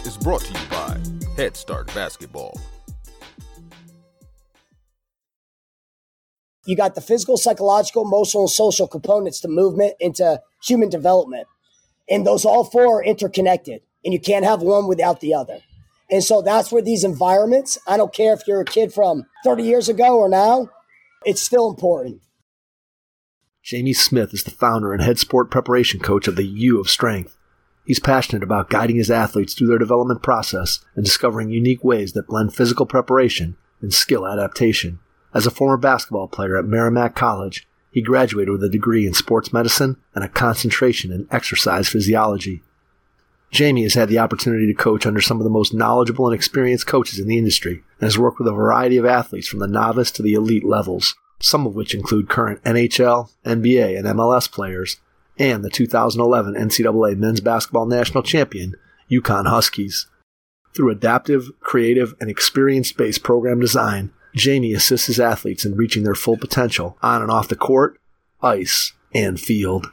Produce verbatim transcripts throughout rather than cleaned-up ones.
is brought to you by Head Start Basketball. You got the physical, psychological, emotional, and social components to movement into human development. And those all four are interconnected, and you can't have one without the other. And so that's where these environments, I don't care if you're a kid from thirty years ago or now, it's still important. Jamie Smith is the founder and head sport preparation coach of the U of Strength. He's passionate about guiding his athletes through their development process and discovering unique ways that blend physical preparation and skill adaptation. As a former basketball player at Merrimack College, he graduated with a degree in sports medicine and a concentration in exercise physiology. Jamie has had the opportunity to coach under some of the most knowledgeable and experienced coaches in the industry and has worked with a variety of athletes from the novice to the elite levels, some of which include current N H L, N B A, and M L S players, and the two thousand eleven N C double A Men's Basketball National Champion, UConn Huskies. Through adaptive, creative, and experience-based program design, Jamie assists his athletes in reaching their full potential on and off the court, ice, and field.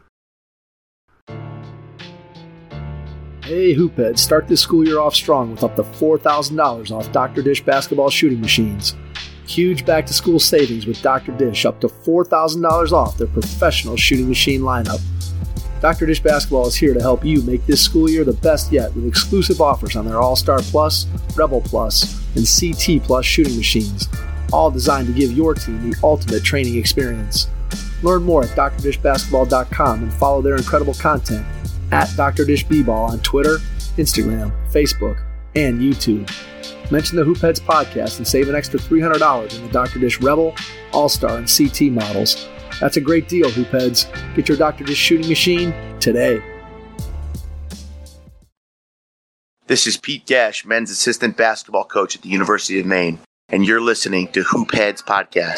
Hey Hoopheads, start this school year off strong with up to four thousand dollars off Doctor Dish basketball shooting machines. Huge back-to-school savings with Doctor Dish, up to four thousand dollars off their professional shooting machine lineup. Doctor Dish Basketball is here to help you make this school year the best yet with exclusive offers on their All-Star Plus, Rebel Plus, and C T Plus shooting machines, all designed to give your team the ultimate training experience. Learn more at D R dish basketball dot com and follow their incredible content at Doctor Dish B-Ball on Twitter, Instagram, Facebook, and YouTube. Mention the Hoopheads podcast and save an extra three hundred dollars in the Doctor Dish Rebel, All-Star, and C T models. That's a great deal, Hoopheads. Get your Doctor Dish shooting machine today. This is Pete Gash, men's assistant basketball coach at the University of Maine, and you're listening to Hoopheads Podcast.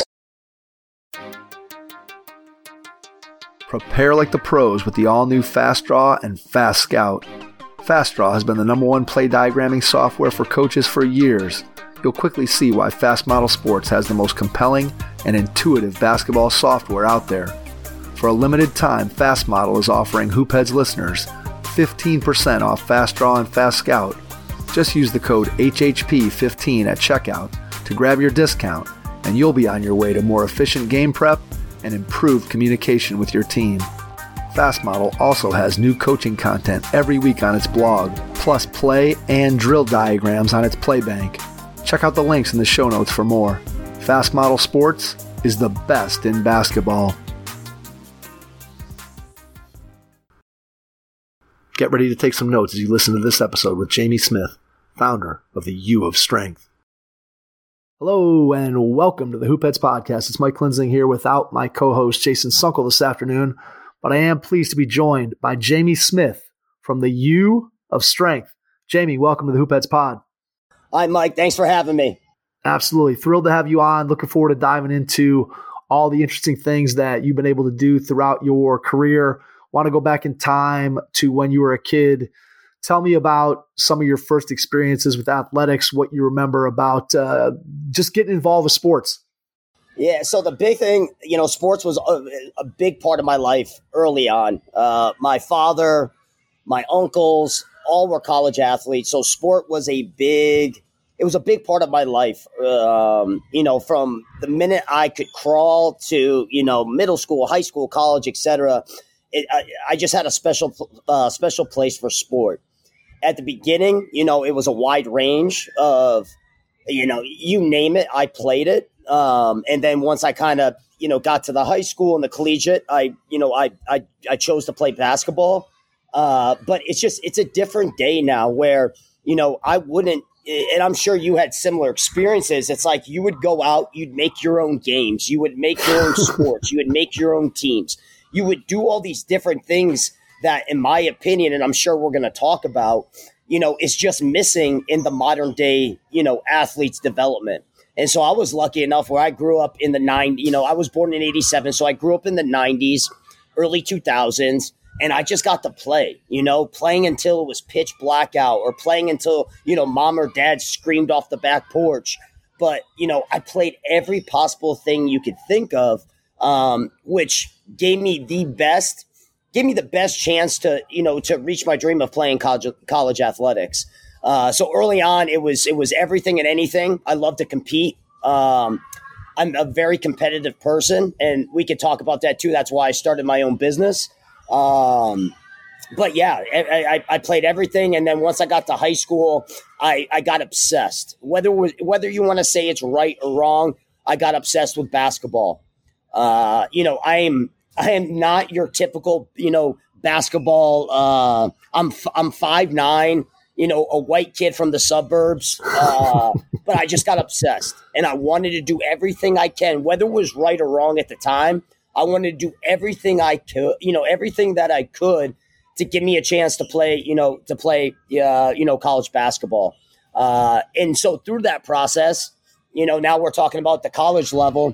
Prepare like the pros with the all-new Fast Draw and Fast Scout. Fast Draw has been the number one play diagramming software for coaches for years. You'll quickly see why Fast Model Sports has the most compelling and intuitive basketball software out there. For a limited time, Fast Model is offering Hoopheads listeners fifteen percent off Fast Draw and Fast Scout. Just use the code H H P fifteen at checkout to grab your discount, and you'll be on your way to more efficient game prep and improved communication with your team. Fast Model also has new coaching content every week on its blog, plus play and drill diagrams on its play bank. Check out the links in the show notes for more. Fast Model Sports is the best in basketball. Get ready to take some notes as you listen to this episode with Jamie Smith, founder of the U of Strength. Hello and welcome to the Hoopheads Podcast. It's Mike Klinzing here without my co-host Jason Sunkel this afternoon, but I am pleased to be joined by Jamie Smith from the U of Strength. Jamie, welcome to the Hoopheads Pod. Hi, Mike. Thanks for having me. Absolutely. Thrilled to have you on. Looking forward to diving into all the interesting things that you've been able to do throughout your career. Want to go back in time to when you were a kid. Tell me about some of your first experiences with athletics, what you remember about uh, just getting involved with sports. Yeah, so the big thing, you know, sports was a, a big part of my life early on. Uh, my father, my uncles, all were college athletes. So sport was a big, it was a big part of my life. Um, you know, from the minute I could crawl to, you know, middle school, high school, college, et cetera. It, I, I just had a special, uh, special place for sport. At the beginning, you know, it was a wide range of, you know, you name it, I played it. Um, and then once I kind of, you know, got to the high school and the collegiate, I, you know, I, I, I chose to play basketball. Uh, but it's just, it's a different day now where, you know, I wouldn't, and I'm sure you had similar experiences. It's like you would go out, you'd make your own games, you would make your own sports, you would make your own teams. You would do all these different things that, in my opinion, and I'm sure we're going to talk about, you know, is just missing in the modern day, you know, athletes' development. And so I was lucky enough where I grew up in the nineties, you know, I was born in eighty-seven. So I grew up in the nineties, early two thousands, and I just got to play, you know, playing until it was pitch black out or playing until, you know, mom or dad screamed off the back porch. But, you know, I played every possible thing you could think of, um, which gave me the best, gave me the best chance to, you know, to reach my dream of playing college, college athletics. Uh, so early on, it was it was everything and anything. I love to compete. Um, I'm a very competitive person, and we could talk about that too. That's why I started my own business. Um, but yeah, I, I, I played everything, and then once I got to high school, I, I got obsessed. Whether whether you want to say it's right or wrong, I got obsessed with basketball. Uh, you know, I am I am not your typical you know basketball. Uh, I'm I'm five nine. You know, a white kid from the suburbs, uh, but I just got obsessed, and I wanted to do everything I can, whether it was right or wrong at the time. I wanted to do everything I could, you know, everything that I could to give me a chance to play, you know, to play, uh, you know, college basketball. Uh, and so through that process, you know, now we're talking about the college level.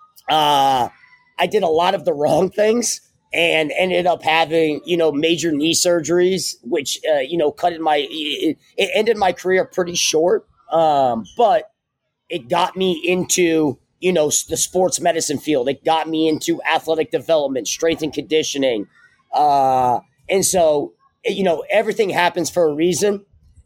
Uh, I did a lot of the wrong things. And ended up having, you know, major knee surgeries, which, uh, you know, cut in my, it, it ended my career pretty short. Um, but it got me into, you know, the sports medicine field. It got me into athletic development, strength and conditioning. Uh, and so, you know, everything happens for a reason.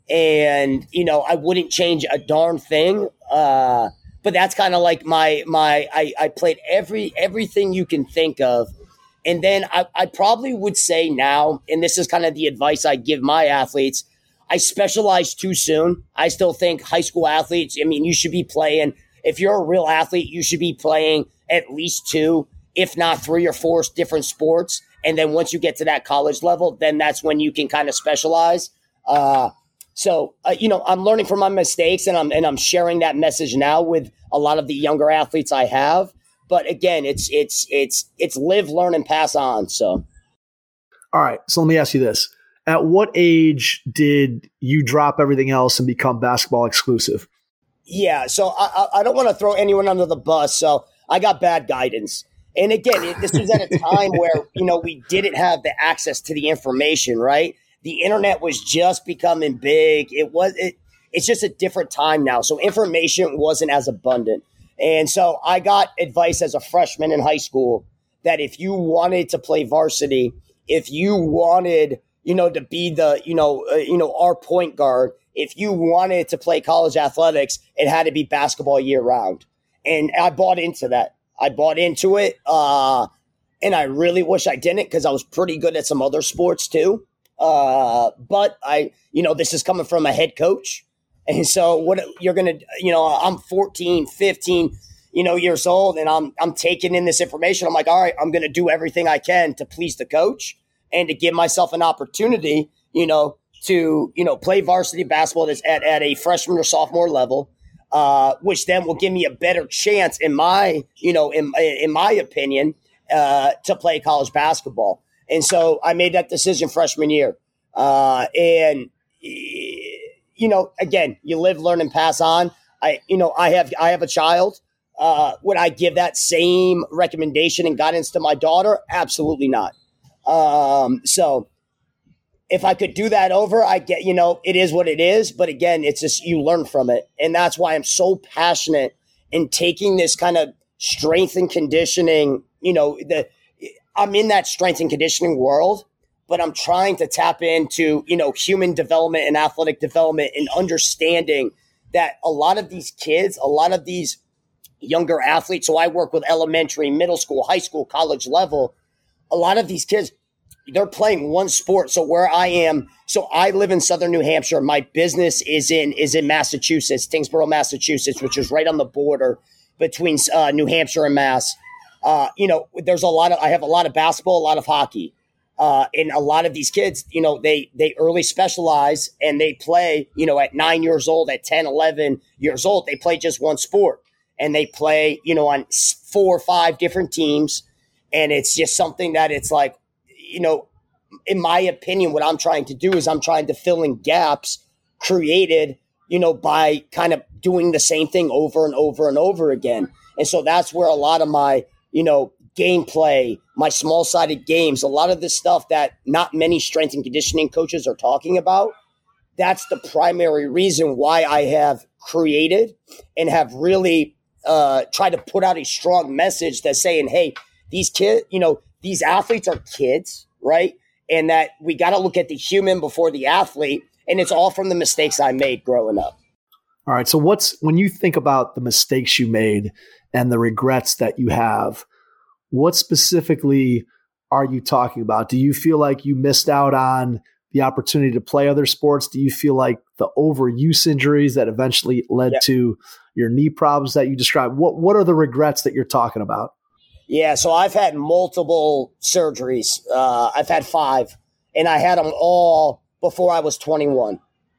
And, you know, I wouldn't change a darn thing. Uh, but that's kind of like my, my, I, I played every, everything you can think of. And then I, I probably would say now, and this is kind of the advice I give my athletes, I specialize too soon. I still think high school athletes, I mean, you should be playing, if you're a real athlete, you should be playing at least two, if not three or four different sports. And then once you get to that college level, then that's when you can kind of specialize. Uh, so, uh, you know, I'm learning from my mistakes, and I'm and I'm sharing that message now with a lot of the younger athletes I have. But again, it's it's it's it's live, learn, and pass on. So, all right. So let me ask you this: at what age did you drop everything else and become basketball exclusive? Yeah. So I I don't want to throw anyone under the bus. So I got bad guidance, and again, it, this was at a time where you know we didn't have the access to the information. Right, the internet was just becoming big. It was it. It's just a different time now. So information wasn't as abundant. And so I got advice as a freshman in high school that if you wanted to play varsity, if you wanted, you know, to be the, you know, uh, you know, our point guard, if you wanted to play college athletics, it had to be basketball year round. And I bought into that. I bought into it. Uh, and I really wish I didn't, because I was pretty good at some other sports too. Uh, but I, you know, this is coming from a head coach. And so what you're going to, you know, I'm fourteen, fifteen, you know, years old, and I'm, I'm taking in this information. I'm like, all right, I'm going to do everything I can to please the coach and to give myself an opportunity, you know, to, you know, play varsity basketball at, at a freshman or sophomore level, uh, which then will give me a better chance in my, you know, in, in my opinion, uh, to play college basketball. And so I made that decision freshman year. Uh, and, you know, again, you live, learn, and pass on. I, you know, I have, I have a child. Uh, would I give that same recommendation and guidance to my daughter? Absolutely not. Um, so if I could do that over, I get, you know, it is what it is. But again, it's just, you learn from it. And that's why I'm so passionate in taking this kind of strength and conditioning, you know, the, I'm in that strength and conditioning world, but I'm trying to tap into, you know, human development and athletic development and understanding that a lot of these kids, a lot of these younger athletes, so I work with elementary, middle school, high school, college level, a lot of these kids, they're playing one sport. So where I am, so I live in Southern New Hampshire. My business is in is in Massachusetts, Tingsboro, Massachusetts, which is right on the border between uh, New Hampshire and Mass. Uh, you know, there's a lot of, I have a lot of basketball, a lot of hockey. Uh, and a lot of these kids, you know, they, they early specialize and they play, you know, at nine years old, at ten, eleven years old, they play just one sport and they play, you know, on four or five different teams. And it's just something that it's like, you know, in my opinion, what I'm trying to do is I'm trying to fill in gaps created, you know, by kind of doing the same thing over and over and over again. And so that's where a lot of my, you know, gameplay, my small-sided games, a lot of this stuff that not many strength and conditioning coaches are talking about, that's the primary reason why I have created and have really uh, tried to put out a strong message that's saying, hey, these kids, you know, these athletes are kids, right? And that we got to look at the human before the athlete. And it's all from the mistakes I made growing up. All right. So what's, when you think about the mistakes you made and the regrets that you have, what specifically are you talking about? Do you feel like you missed out on the opportunity to play other sports? Do you feel like the overuse injuries that eventually led yeah. to your knee problems that you described? What, what are the regrets that you're talking about? Yeah. So I've had multiple surgeries. Uh, I've had five, and I had them all before I was twenty-one.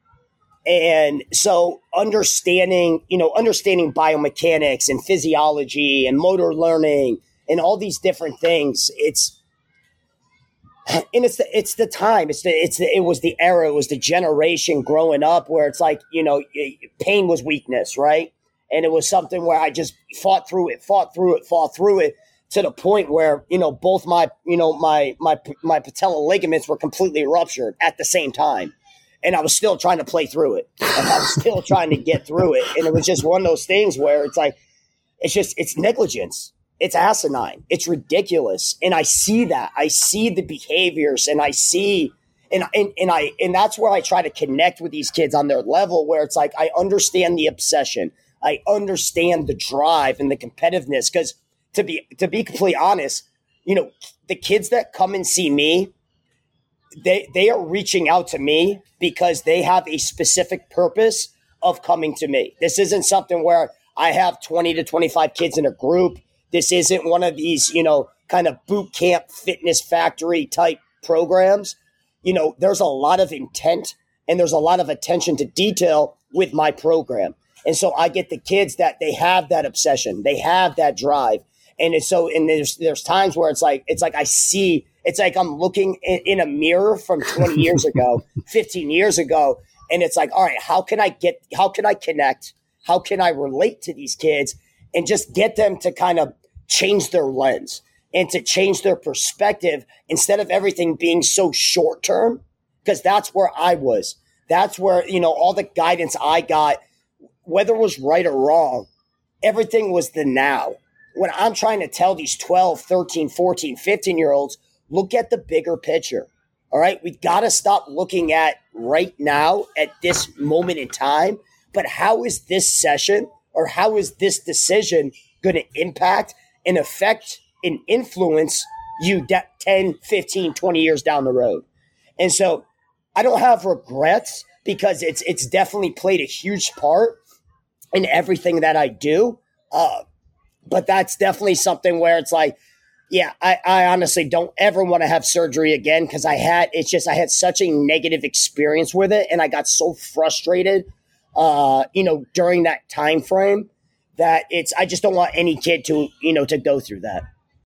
And so understanding, you know, understanding biomechanics and physiology and motor learning and all these different things, it's, and it's the, it's the time, it's the, it's the, it was the era, it was the generation growing up where it's like, you know, pain was weakness, right? And it was something where I just fought through it, fought through it, fought through it to the point where, you know, both my, you know, my, my, my patella ligaments were completely ruptured at the same time. And I was still trying to play through it. And I was still trying to get through it. And it was just one of those things where it's like, it's just, it's negligence. It's asinine. It's ridiculous. And I see that. I see the behaviors and I see, and, and, and I, and that's where I try to connect with these kids on their level where it's like, I understand the obsession. I understand the drive and the competitiveness. Cause to be, to be completely honest, you know, the kids that come and see me, they, they are reaching out to me because they have a specific purpose of coming to me. This isn't something where I have twenty to twenty-five kids in a group. This isn't one of these, you know, kind of boot camp fitness factory type programs. You know, there's a lot of intent and there's a lot of attention to detail with my program. And so I get the kids that they have that obsession. They have that drive. And it's so, and there's, there's times where it's like, it's like I see, it's like I'm looking in, in a mirror from twenty years ago, fifteen years ago. And it's like, all right, how can I get, how can I connect? How can I relate to these kids and just get them to kind of change their lens and to change their perspective instead of everything being so short term? Because that's where I was. That's where, you know, all the guidance I got, whether it was right or wrong, everything was the now. When I'm trying to tell these twelve, thirteen, fourteen, fifteen year olds, look at the bigger picture. All right. We got to stop looking at right now at this moment in time. But how is this session or how is this decision going to impact and affect and influence you ten, fifteen, twenty years down the road? And so I don't have regrets because it's, it's definitely played a huge part in everything that I do. Uh, But that's definitely something where it's like, yeah, I, I honestly don't ever want to have surgery again because I had, it's just, I had such a negative experience with it. And I got so frustrated, uh, you know, during that time frame that it's, I just don't want any kid to, you know, to go through that.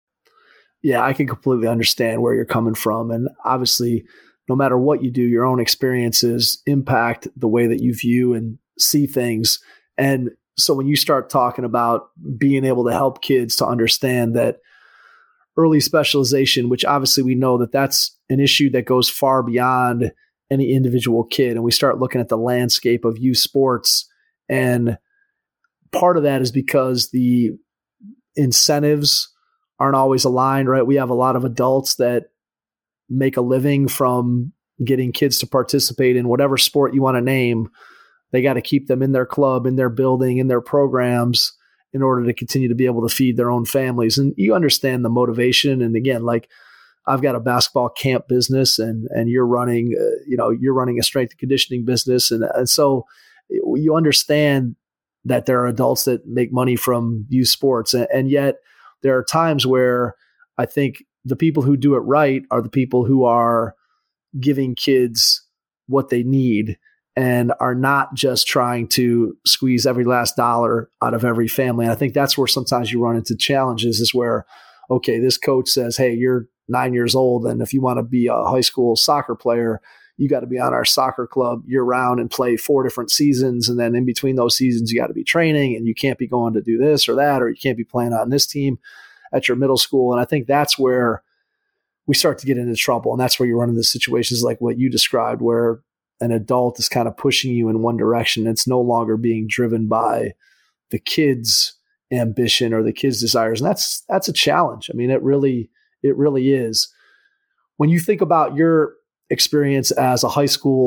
Yeah, I can completely understand where you're coming from. And obviously, no matter what you do, your own experiences impact the way that you view and see things. And so when you start talking about being able to help kids to understand that early specialization, which obviously we know that that's an issue that goes far beyond any individual kid. And we start looking at the landscape of youth sports. And part of that is because the incentives aren't always aligned, right? We have a lot of adults that make a living from getting kids to participate in whatever sport you want to name. They got to keep them in their club, in their building, in their programs in order to continue to be able to feed their own families. And you understand the motivation. And again, like I've got a basketball camp business and, and you're running, uh, you know, you're running a strength and conditioning business. And, and so you understand that there are adults that make money from youth sports. And, and yet there are times where I think the people who do it right are the people who are giving kids what they need and are not just trying to squeeze every last dollar out of every family. And I think that's where sometimes you run into challenges is where, okay, this coach says, hey, you're nine years old. And if you want to be a high school soccer player, you got to be on our soccer club year round and play four different seasons. And then in between those seasons, you got to be training and you can't be going to do this or that, or you can't be playing on this team at your middle school. And I think that's where we start to get into trouble. And that's where you run into situations like what you described, where an adult is kind of pushing you in one direction. It's no longer being driven by the kid's ambition or the kid's desires. And that's, that's a challenge. I mean, it really, it really is. When you think about your experience as a high school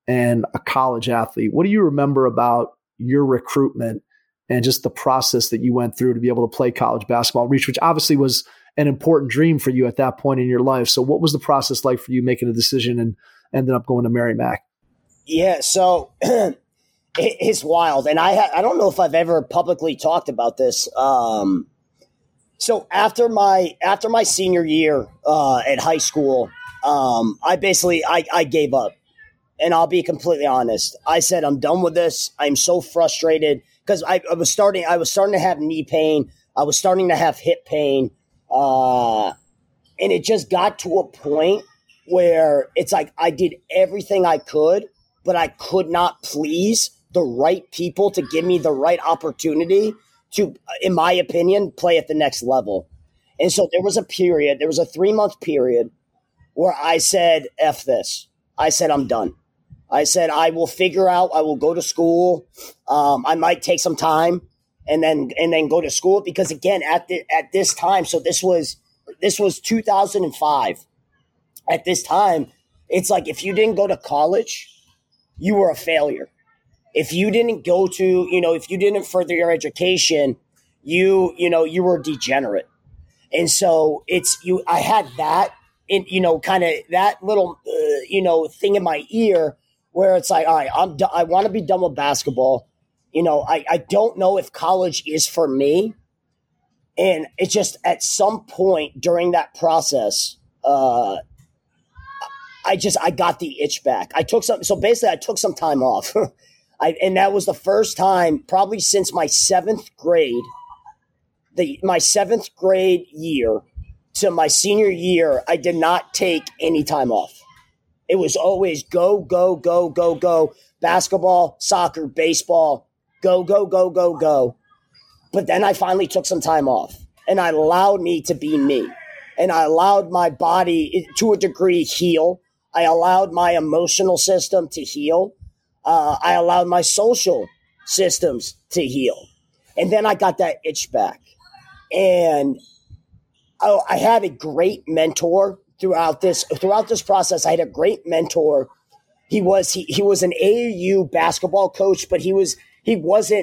and a college athlete. What do you remember about your recruitment and just the process that you went through to be able to play college basketball and reach, which obviously was an important dream for you at that point in your life. So what was the process like for you making a decision and ended up going to Merrimack? Yeah, so it's wild. And I ha- I don't know if I've ever publicly talked about this. Um, so after my after my senior year uh, at high school, um, I basically I, I gave up. And I'll be completely honest. I said, I'm done with this. I'm so frustrated because I, I was starting I was starting to have knee pain. I was starting to have hip pain. Uh, and it just got to a point where it's like I did everything I could, but I could not please the right people to give me the right opportunity to, in my opinion, play at the next level. And so there was a period, there was a three-month period where I said, F this. I said, I'm done. I said, I will figure out, I will go to school. Um, I might take some time and then and then go to school because, again, at the, at this time, so this was this was two thousand five. At this time, it's like if you didn't go to college, you were a failure. If you didn't go to, you know, if you didn't further your education, you, you know, you were a degenerate. And so it's you, I had that, in, you know, kind of that little, uh, you know, thing in my ear where it's like, all right, I'm, do- I want to be done with basketball. You know, I, I don't know if college is for me. And it's just at some point during that process, uh, I just, I got the itch back. I took some, so basically I took some time off. I, and that was the first time probably since my seventh grade, the my seventh grade year to my senior year, I did not take any time off. It was always go, go, go, go, go, basketball, soccer, baseball, go, go, go, go, go. But then I finally took some time off and I allowed me to be me. And I allowed my body to a degree heal. I allowed my emotional system to heal. Uh, I allowed my social systems to heal. And then I got that itch back. And I, I had a great mentor throughout this throughout this process. I had a great mentor. He was he he was an A A U basketball coach, but he was he wasn't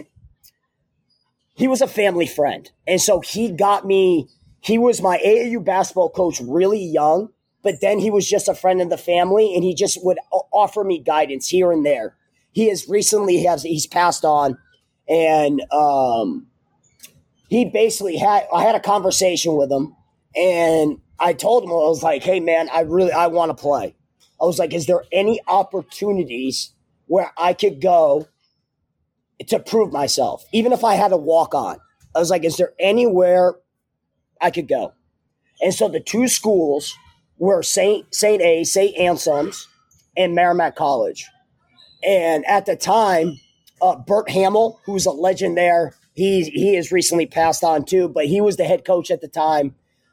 he was a family friend. And so he got me, he was my A A U basketball coach really young, but then he was just a friend of the family and he just would offer me guidance here and there. He has recently has he's passed on, and um, he basically had I had a conversation with him, and I told him, I was like, hey man, I really I want to play. I was like, is there any opportunities where I could go to prove myself, even if I had to walk on? I was like, is there anywhere I could go? And so the two schools were Saint Saint A, Saint Anselm's, and Merrimack College. And at the time, uh, Bert Hamill, who's a legend there, he he has recently passed on too, but he was the head coach at the time.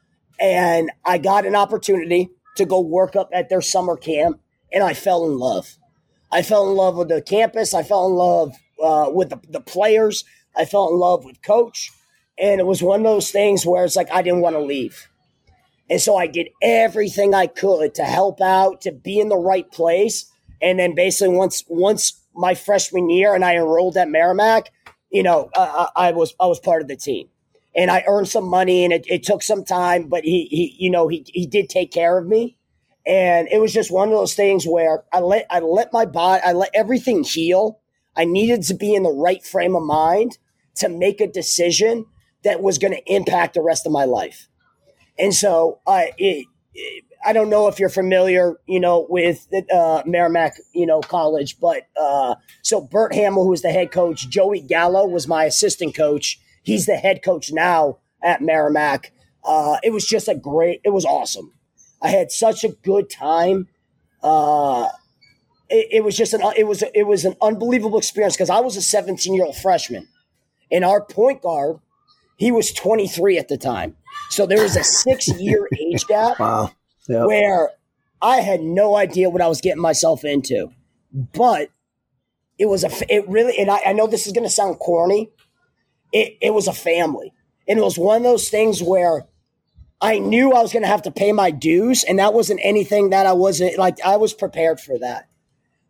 And I got an opportunity to go work up at their summer camp, and I fell in love. I fell in love with the campus. I fell in love uh, with the, the players. I fell in love with Coach. And it was one of those things where it's like I didn't want to leave. And so I did everything I could to help out, to be in the right place. And then basically once once my freshman year and I enrolled at Merrimack, you know, uh, I was I was part of the team. And I earned some money, and it, it took some time, but he, he you know, he he did take care of me. And it was just one of those things where I let I let my body, I let everything heal. I needed to be in the right frame of mind to make a decision that was going to impact the rest of my life. And so I it, it, I don't know if you're familiar, you know, with uh, Merrimack, you know, College, but uh, so Bert Hamill, who was the head coach, Joey Gallo was my assistant coach. He's the head coach now at Merrimack. Uh, it was just a great, it was awesome. I had such a good time. Uh, it, it was just an, it was, it was an unbelievable experience because I was a seventeen-year-old freshman, and our point guard, he was twenty-three at the time. So there was a six-year age gap. Wow. Yep. Where I had no idea what I was getting myself into. But it was a, it really, and I, I know this is going to sound corny, it, it was a family. And it was one of those things where I knew I was going to have to pay my dues, and that wasn't anything that I wasn't, like, I was prepared for that.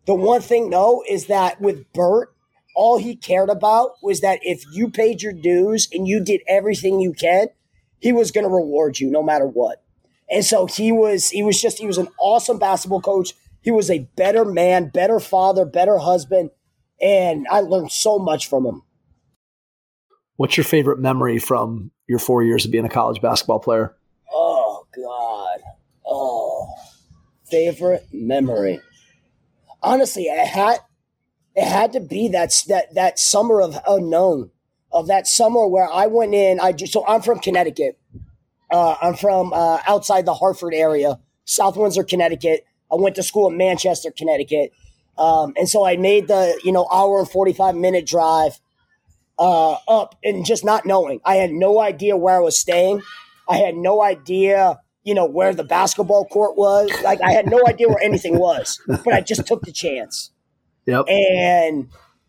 The one thing, though, is that with Bert, all he cared about was that if you paid your dues and you did everything you can, he was going to reward you no matter what. And so he was, he was just, he was an awesome basketball coach. He was a better man, better father, better husband. And I learned so much from him. What's your favorite memory from your four years of being a college basketball player? Oh, God. Oh, favorite memory. Honestly, it had, it had to be that, that, that summer of unknown, of that summer where I went in. I just, so I'm from Connecticut. Uh, I'm from uh, outside the Hartford area, South Windsor, Connecticut. I went to school in Manchester, Connecticut. Um, and so I made the, you know, hour and forty-five minute drive uh, up and just not knowing. I had no idea where I was staying. I had no idea, you know, where the basketball court was. Like, I had no idea where anything was, but I just took the chance. Yep. And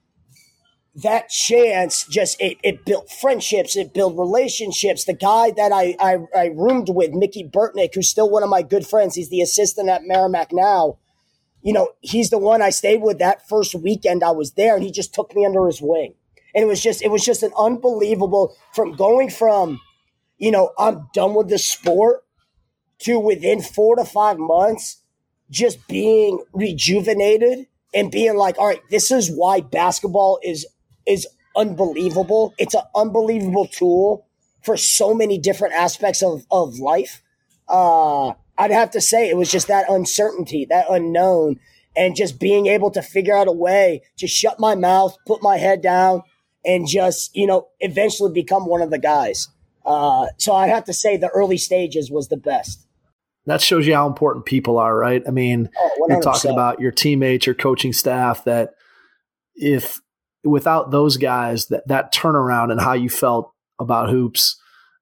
that chance just, it, it built friendships. It built relationships. The guy that I, I, I roomed with, Mickey Burtnick, who's still one of my good friends. He's the assistant at Merrimack now. You know, he's the one I stayed with that first weekend I was there, and he just took me under his wing. And it was just, it was just an unbelievable, from going from, you know, I'm done with the sport to within four to five months, just being rejuvenated and being like, all right, this is why basketball is, is unbelievable. It's an unbelievable tool for so many different aspects of, of life. Uh, I'd have to say it was just that uncertainty, that unknown, and just being able to figure out a way to shut my mouth, put my head down, and just, you know, eventually become one of the guys. Uh, so I'd have to say the early stages was the best. That shows you how important people are, right? I mean, oh, you're talking about your teammates, your coaching staff, that if without those guys, that, that turnaround and how you felt about hoops,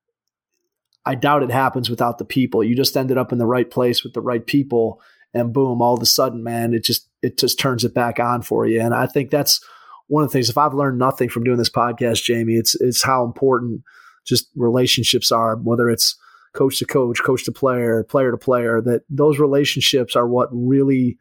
I doubt it happens without the people. You just ended up in the right place with the right people, and boom, all of a sudden, man, it just it just turns it back on for you. And I think that's one of the things. If I've learned nothing from doing this podcast, Jamie, it's it's how important just relationships are, whether it's coach to coach, coach to player, player to player, that those relationships are what really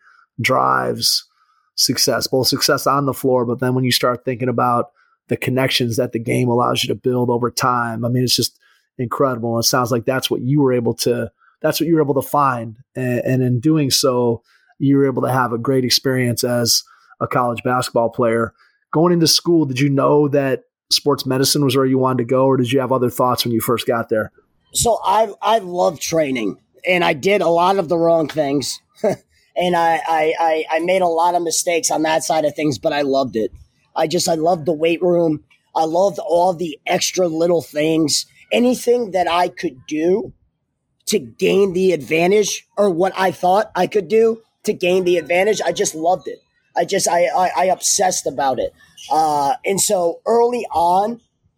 drives success, both success on the floor, but then when you start thinking about the connections that the game allows you to build over time, I mean, it's just incredible. And it sounds like that's what you were able to, that's what you were able to find. And, and in doing so, you were able to have a great experience as a college basketball player. Going into school, did you know that sports medicine was where you wanted to go, or did you have other thoughts when you first got there? So I I love training, and I did a lot of the wrong things, and I, I, I, I made a lot of mistakes on that side of things, but I loved it. I just, I loved the weight room. I loved all the extra little things, anything that I could do to gain the advantage, or what I thought I could do to gain the advantage. I just loved it. I just, I, I, I obsessed about it. Uh, and so early on,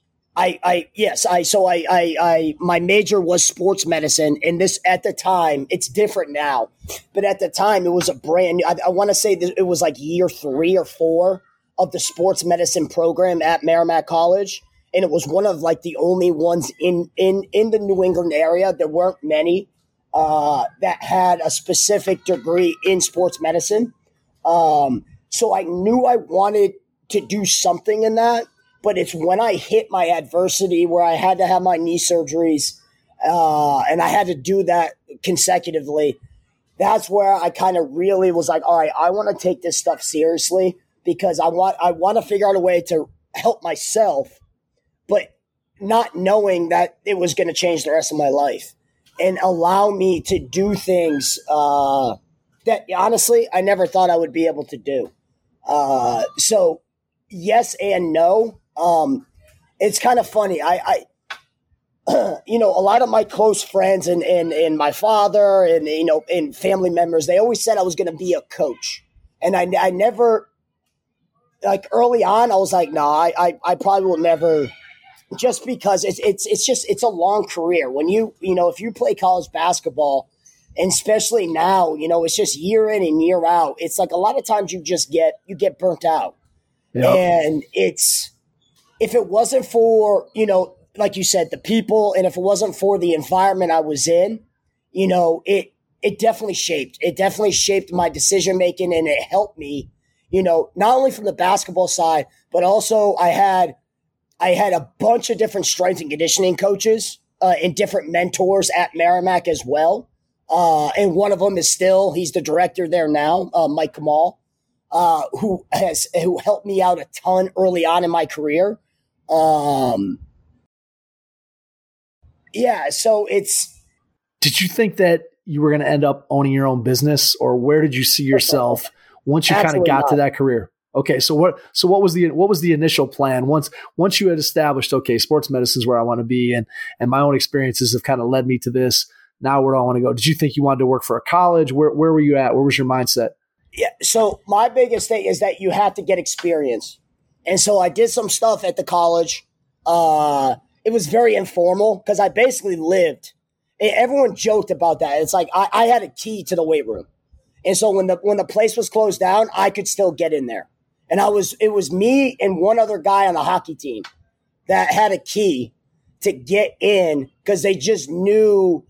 I, I, yes, I, so I, I, I, my major was sports medicine, and this at the time, it's different now, but at the time it was a brand new, I, I want to say that it was like year three or four of the sports medicine program at Merrimack College. And it was one of like the only ones in, in, in the New England area. There weren't many, uh, that had a specific degree in sports medicine. Um, so I knew I wanted to do something in that. But it's when I hit my adversity where I had to have my knee surgeries, uh, and I had to do that consecutively. That's where I kind of really was like, all right, I want to take this stuff seriously, because I want I want to figure out a way to help myself, but not knowing that it was going to change the rest of my life and allow me to do things uh, that honestly I never thought I would be able to do. Uh, so yes and no. Um, it's kind of funny. I, I you know, a lot of my close friends and, and, and my father and, you know, and family members, they always said I was going to be a coach. And I, I never, like early on, I was like, no, I, I, I probably will never, just because it's, it's, it's just, it's a long career. When you, you know, if you play college basketball, and especially now, you know, it's just year in and year out. It's like a lot of times you just get, you get burnt out. Yep. And it's, if it wasn't for, you know, like you said, the people, and if it wasn't for the environment I was in, you know, it, it definitely shaped. It definitely shaped my decision making, and it helped me, you know, not only from the basketball side, but also I had I had a bunch of different strength and conditioning coaches uh, and different mentors at Merrimack as well. Uh, and one of them is still, he's the director there now, uh, Mike Kamal, uh, who has who helped me out a ton early on in my career. Um, yeah, so it's. Did you think that you were going to end up owning your own business, or where did you see yourself once you kind of got not. to that career? Okay, so what so what was the what was the initial plan once once you had established, okay, sports medicine is where I want to be, and and my own experiences have kind of led me to this. Now where do I want to go? Did you think you wanted to work for a college? Where where were you at? Where was your mindset? Yeah, so my biggest thing is that you have to get experience. And so I did some stuff at the college. Uh, it was very informal because I basically lived. Everyone joked about that. It's like I, I had a key to the weight room. And so when the when the place was closed down, I could still get in there. And I was it was me and one other guy on the hockey team that had a key to get in because they just knew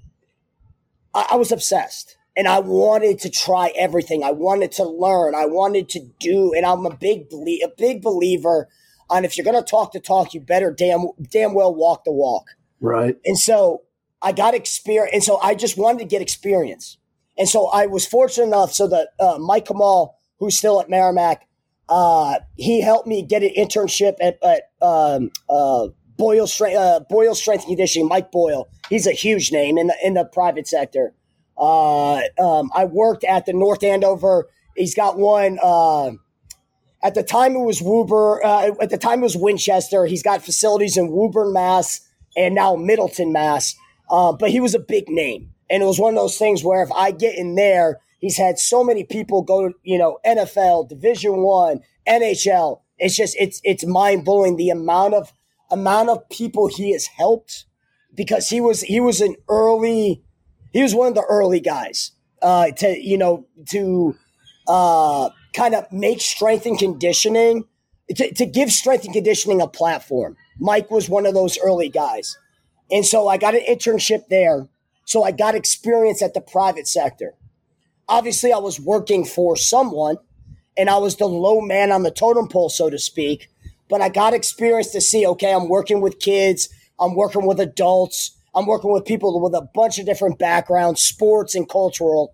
I, I was obsessed. And I wanted to try everything. I wanted to learn. I wanted to do. And I'm a big a big believer on if you're going to talk the talk, you better damn damn well walk the walk. Right. And so I got experience. And so I just wanted to get experience. And so I was fortunate enough so that uh, Mike Kamal, who's still at Merrimack, uh, he helped me get an internship at, at um, uh, Boyle Strength, uh, Boyle Strength and Conditioning. Mike Boyle, he's a huge name in the in the private sector. Uh, um, I worked at the North Andover. He's got one. Uh, at the time it was Woburn. Uh, at the time it was Winchester. He's got facilities in Woburn, Mass, and now Middleton, Mass. Uh, but he was a big name, and it was one of those things where if I get in there, he's had so many people go to, you know, N F L, Division One, N H L. It's just it's it's mind blowing the amount of amount of people he has helped because he was he was an early. He was one of the early guys uh, to, you know, to uh, kind of make strength and conditioning, to, to give strength and conditioning a platform. Mike was one of those early guys. And so I got an internship there. So I got experience at the private sector. Obviously, I was working for someone, and I was the low man on the totem pole, so to speak. But I got experience to see, okay, I'm working with kids. I'm working with adults. I'm working with people with a bunch of different backgrounds, sports and cultural.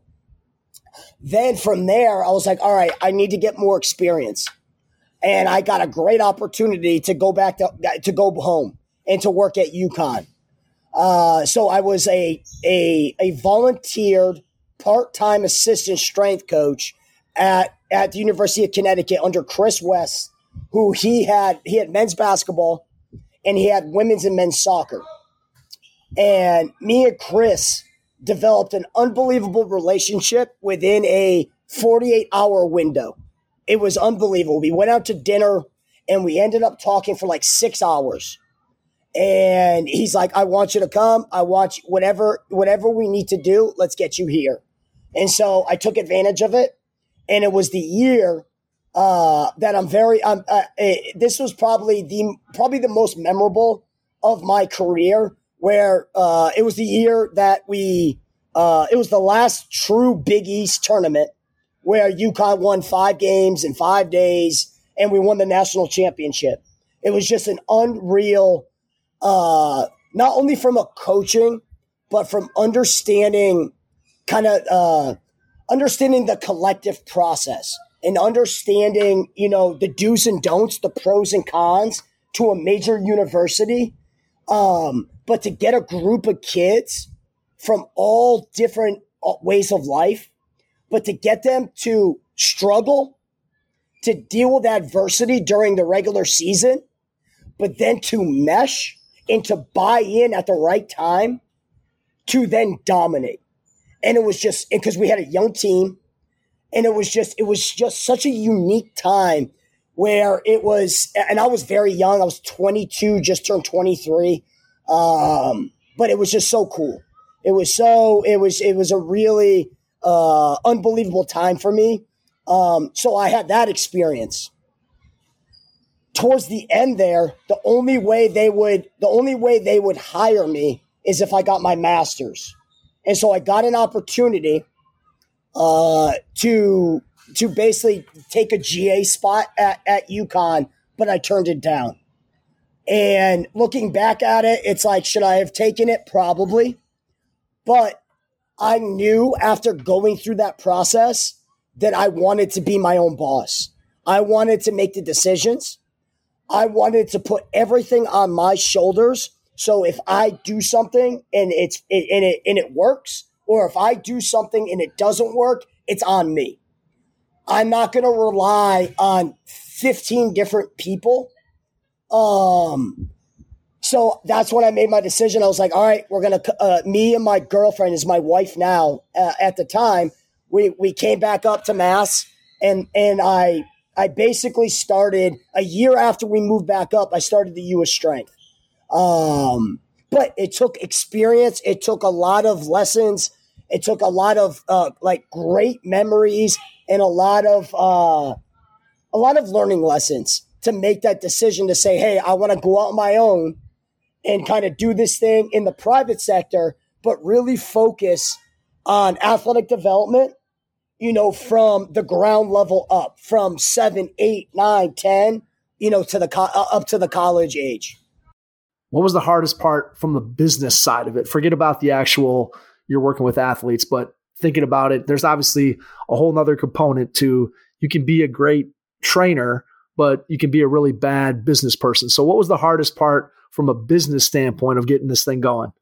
Then from there, I was like, all right, I need to get more experience. And I got a great opportunity to go back to, to go home and to work at UConn. Uh, so I was a, a, a volunteered part-time assistant strength coach at, at the University of Connecticut under Chris West, who he had, he had men's basketball and he had women's and men's soccer. And me and Chris developed an unbelievable relationship within a forty-eight hour window. It was unbelievable. We went out to dinner and we ended up talking for like six hours. And he's like, I want you to come. I want you, whatever, whatever we need to do, let's get you here. And so I took advantage of it. And it was the year uh, that I'm very, um, uh, uh, this was probably the, probably the most memorable of my career. Where uh, it was the year that we, uh, it was the last true Big East tournament where UConn won five games in five days and we won the national championship. It was just an unreal, uh, not only from a coaching, but from understanding kind of, uh, understanding the collective process and understanding, you know, the do's and don'ts, the pros and cons to a major university. Um, but to get a group of kids from all different ways of life, but to get them to struggle, to deal with adversity during the regular season, but then to mesh and to buy in at the right time to then dominate. And it was just because we had a young team and it was just, it was just such a unique time where it was, and I was very young. I was twenty-two, just turned twenty-three. Um, but it was just so cool. It was so, it was, it was a really, uh, unbelievable time for me. Um, so I had that experience. Towards the end there, the only way they would, the only way they would hire me is if I got my master's. And so I got an opportunity uh, to to basically take a G A spot at, at UConn, but I turned it down. And looking back at it, it's like, should I have taken it? Probably. But I knew after going through that process that I wanted to be my own boss. I wanted to make the decisions. I wanted to put everything on my shoulders. So if I do something and it's it, and it and it works, or if I do something and it doesn't work, it's on me. I'm not going to rely on fifteen different people. Um, so that's when I made my decision. I was like, all right, we're going to, uh, me and my girlfriend is my wife now, uh, at the time, we, we came back up to Mass, and, and I, I basically started a year after we moved back up, I started the U of Strength. Um, but it took experience. It took a lot of lessons. It took a lot of, uh, like great memories and a lot of, uh, a lot of learning lessons to make that decision to say, hey, I want to go out on my own and kind of do this thing in the private sector, but really focus on athletic development, you know, from the ground level up, from seven, eight, nine, ten, you know, to the co- up to the college age. What was the hardest part from the business side of it? Forget about the actual, you're working with athletes, but thinking about it, there's obviously a whole nother component to, you can be a great trainer, but you can be a really bad business person. So what was the hardest part from a business standpoint of getting this thing going?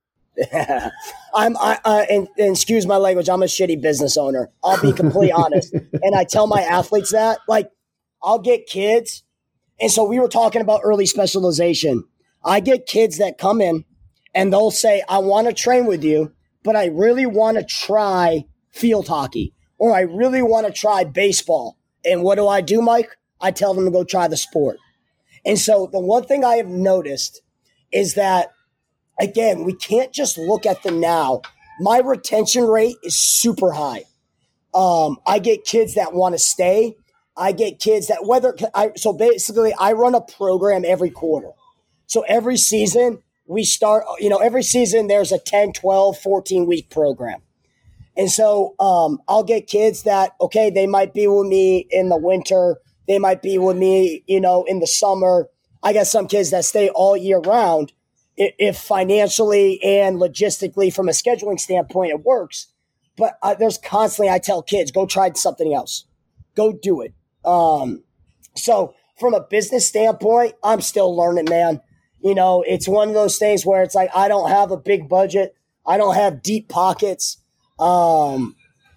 I'm, I, uh, and, and excuse my language, I'm a shitty business owner. I'll be completely honest. And I tell my athletes that, like, I'll get kids. And so we were talking about early specialization. I get kids that come in and they'll say, I want to train with you, but I really want to try field hockey, or I really want to try baseball. And what do I do, Mike? I tell them to go try the sport. And so the one thing I have noticed is that, again, we can't just look at the now. My retention rate is super high. Um, I get kids that want to stay. I get kids that whether I, so basically I run a program every quarter. So every season we start, you know, every season there's a ten, twelve, fourteen week program. And so um, I'll get kids that, okay, they might be with me in the winter. They might be with me, you know, in the summer. I got some kids that stay all year round if financially and logistically from a scheduling standpoint it works. But uh, there's constantly, I tell kids, go try something else. Go do it. Um, so from a business standpoint, I'm still learning, man. You know, it's one of those things where it's like, I don't have a big budget. I don't have deep pockets. Um,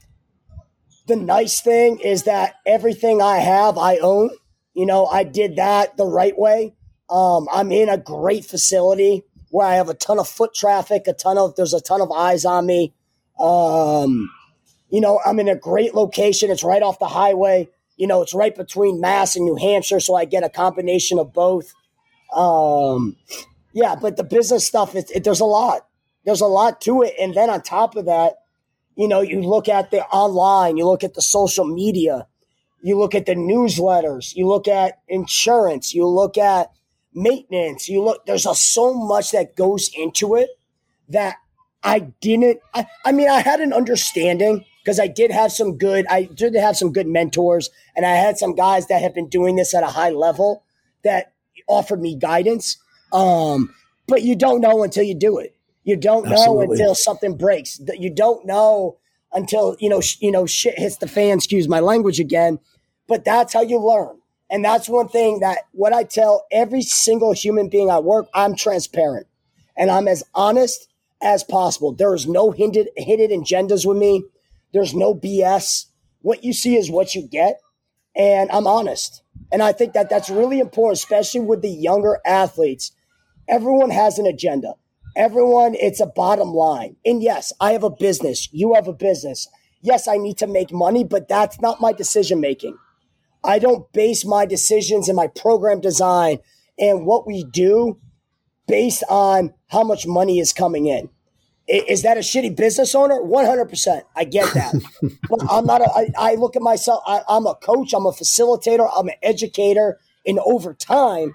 the nice thing is that everything I have, I own. You know, I did that the right way. Um, I'm in a great facility where I have a ton of foot traffic, a ton of, there's a ton of eyes on me. Um, you know, I'm in a great location. It's right off the highway. You know, it's right between Mass and New Hampshire. So I get a combination of both. Um, yeah, but the business stuff, it, it, there's a lot, there's a lot to it. And then on top of that, you know, you look at the online, you look at the social media, you look at the newsletters, you look at insurance, you look at maintenance, you look, there's a, so much that goes into it that I didn't, I, I mean, I had an understanding because I did have some good, I did have some good mentors, and I had some guys that have been doing this at a high level that offered me guidance. Um, but you don't know until you do it. You don't know Absolutely. Until something breaks. You don't know until, you know, sh- you know, shit hits the fan, excuse my language again, but that's how you learn. And that's one thing that what I tell every single human being I work, I'm transparent and I'm as honest as possible. There is no hidden, hidden agendas with me. There's no B S. What you see is what you get. And I'm honest. And I think that that's really important, especially with the younger athletes. Everyone has an agenda. Everyone, it's a bottom line. And yes, I have a business. You have a business. Yes, I need to make money, but that's not my decision making. I don't base my decisions and my program design and what we do based on how much money is coming in. Is that a shitty business owner? one hundred percent. I get that. But I'm not, a, I, I look at myself, I, I'm a coach, I'm a facilitator, I'm an educator, and over time,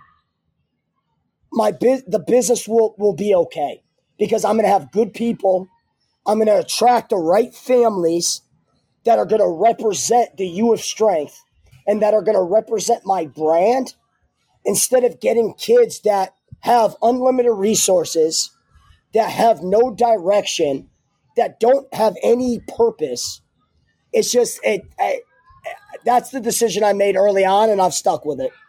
my the business will, will be okay because I'm going to have good people. I'm going to attract the right families that are going to represent the U of Strength and that are going to represent my brand, instead of getting kids that have unlimited resources, that have no direction, that don't have any purpose. It's just, it, it, that's the decision I made early on, and I've stuck with it.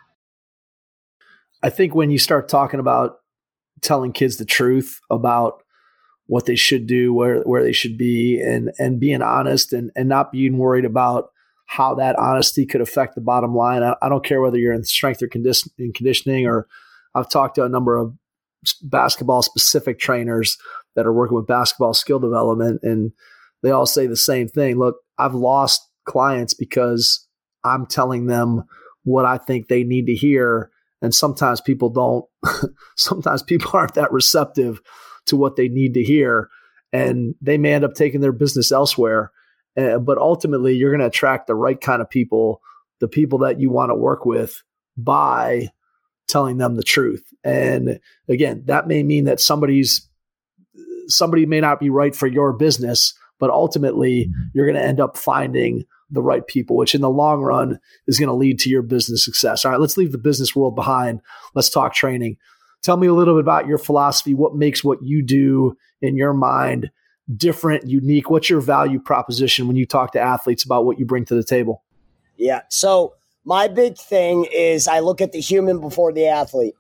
I think when you start talking about telling kids the truth about what they should do, where where they should be, and and being honest and, and not being worried about how that honesty could affect the bottom line. I, I don't care whether you're in strength or condi- in conditioning, or I've talked to a number of basketball specific trainers that are working with basketball skill development, and they all say the same thing. Look, I've lost clients because I'm telling them what I think they need to hear. And sometimes people don't, sometimes people aren't that receptive to what they need to hear, and they may end up taking their business elsewhere. Uh, but ultimately, you're going to attract the right kind of people, the people that you want to work with, by telling them the truth. And again, that may mean that somebody's, somebody may not be right for your business, but ultimately you're going to end up finding the right people, which in the long run is going to lead to your business success. All right, let's leave the business world behind. Let's talk training. Tell me a little bit about your philosophy. What makes what you do in your mind different, unique? What's your value proposition when you talk to athletes about what you bring to the table? Yeah. So my big thing is I look at the human before the athlete.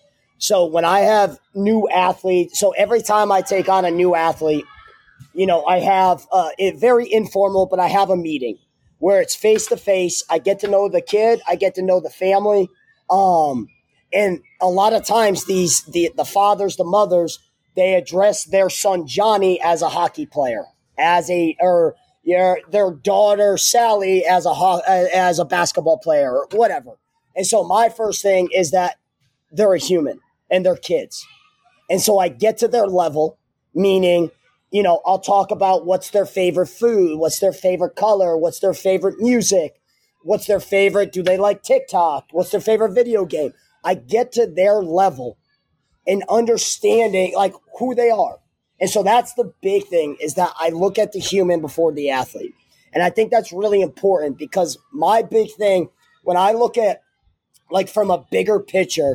So when I have new athletes, so every time I take on a new athlete, you know, I have uh, it very informal, but I have a meeting where it's face-to-face. I get to know the kid. I get to know the family. Um, and a lot of times these the, the fathers, the mothers, they address their son Johnny as a hockey player, as a or your their daughter Sally as a ho- as a basketball player or whatever. And so my first thing is that they're a human and they're kids. And so I get to their level, meaning – you know, I'll talk about what's their favorite food, what's their favorite color, what's their favorite music, what's their favorite, do they like TikTok, what's their favorite video game. I get to their level and understanding like who they are. And so that's the big thing, is that I look at the human before the athlete. And I think that's really important, because my big thing, when I look at like from a bigger picture,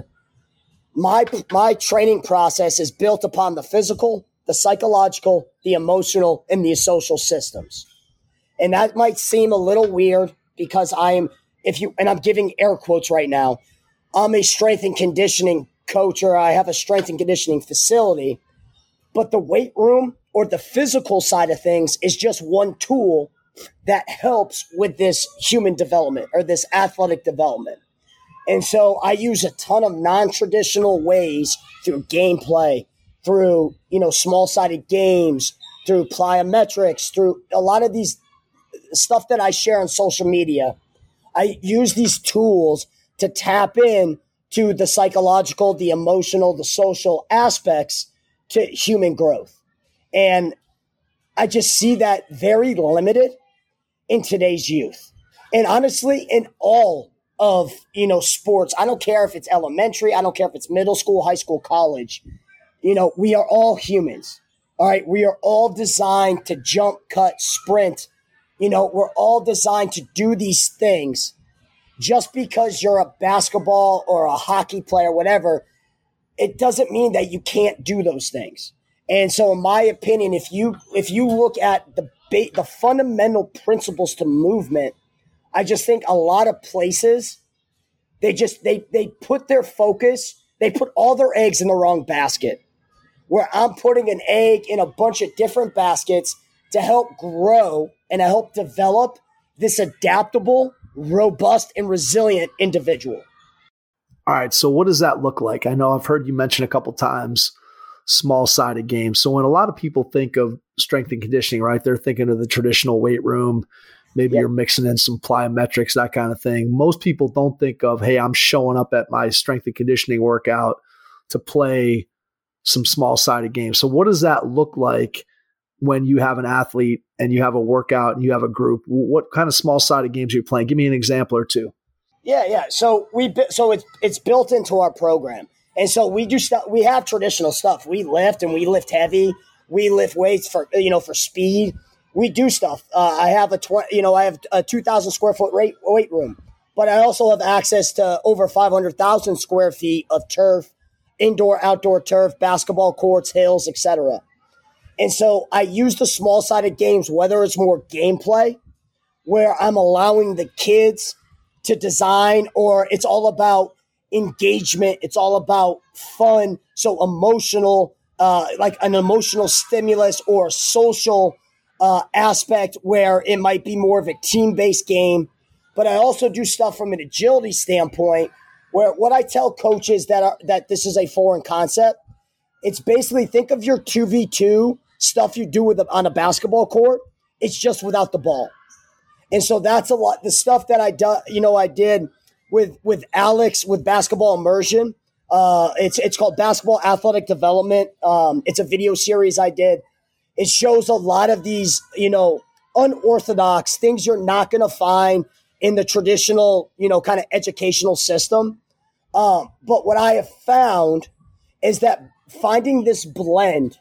my my training process is built upon the physical, the psychological, the emotional, and the social systems. And that might seem a little weird, because I'm, if you, and I'm giving air quotes right now, I'm a strength and conditioning coach, or I have a strength and conditioning facility, but the weight room or the physical side of things is just one tool that helps with this human development or this athletic development. And so I use a ton of non-traditional ways through gameplay, through, you know, small-sided games, through plyometrics, through a lot of these stuff that I share on social media. I use these tools to tap in to the psychological, the emotional, the social aspects to human growth. And I just see that very limited in today's youth. And honestly, in all of, you know, sports, I don't care if it's elementary, I don't care if it's middle school, high school, college. You know, we are all humans, all right? We are all designed to jump, cut, sprint. You know, we're all designed to do these things. Just because you're a basketball or a hockey player, whatever, it doesn't mean that you can't do those things. And so in my opinion, if you if you look at the ba- the fundamental principles to movement, I just think a lot of places, they just they they put their focus, they put all their eggs in the wrong basket. Where I'm putting an egg in a bunch of different baskets to help grow and to help develop this adaptable, robust, and resilient individual. All right, so what does that look like? I know I've heard you mention a couple times small-sided games. So when a lot of people think of strength and conditioning, right, they're thinking of the traditional weight room. Maybe yep. You're mixing in some plyometrics, that kind of thing. Most people don't think of, hey, I'm showing up at my strength and conditioning workout to play some small-sided games. So what does that look like when you have an athlete and you have a workout and you have a group? What kind of small-sided games are you playing? Give me an example or two. Yeah, yeah. So we so it's it's built into our program, and so we do stuff. We have traditional stuff. We lift and we lift heavy. We lift weights for you know for speed. we do stuff. Uh, I have a tw- you know I have a two thousand square foot rate, weight room, but I also have access to over five hundred thousand square feet of turf, indoor, outdoor turf, basketball courts, hills, et cetera. And so I use the small-sided games, whether it's more gameplay, where I'm allowing the kids to design, or it's all about engagement. It's all about fun. So emotional, uh, like an emotional stimulus or social uh, aspect where it might be more of a team-based game. But I also do stuff from an agility standpoint where what I tell coaches that are, that this is a foreign concept, it's basically think of your two v two stuff you do with a, on a basketball court. It's just without the ball. And so that's a lot. The stuff that I do, you know, I did with with Alex with Basketball Immersion. Uh, it's it's called Basketball Athletic Development. Um, it's a video series I did. It shows a lot of these, you know, unorthodox things you're not going to find in the traditional, you know, kind of educational system. Um, but what I have found is that finding this blend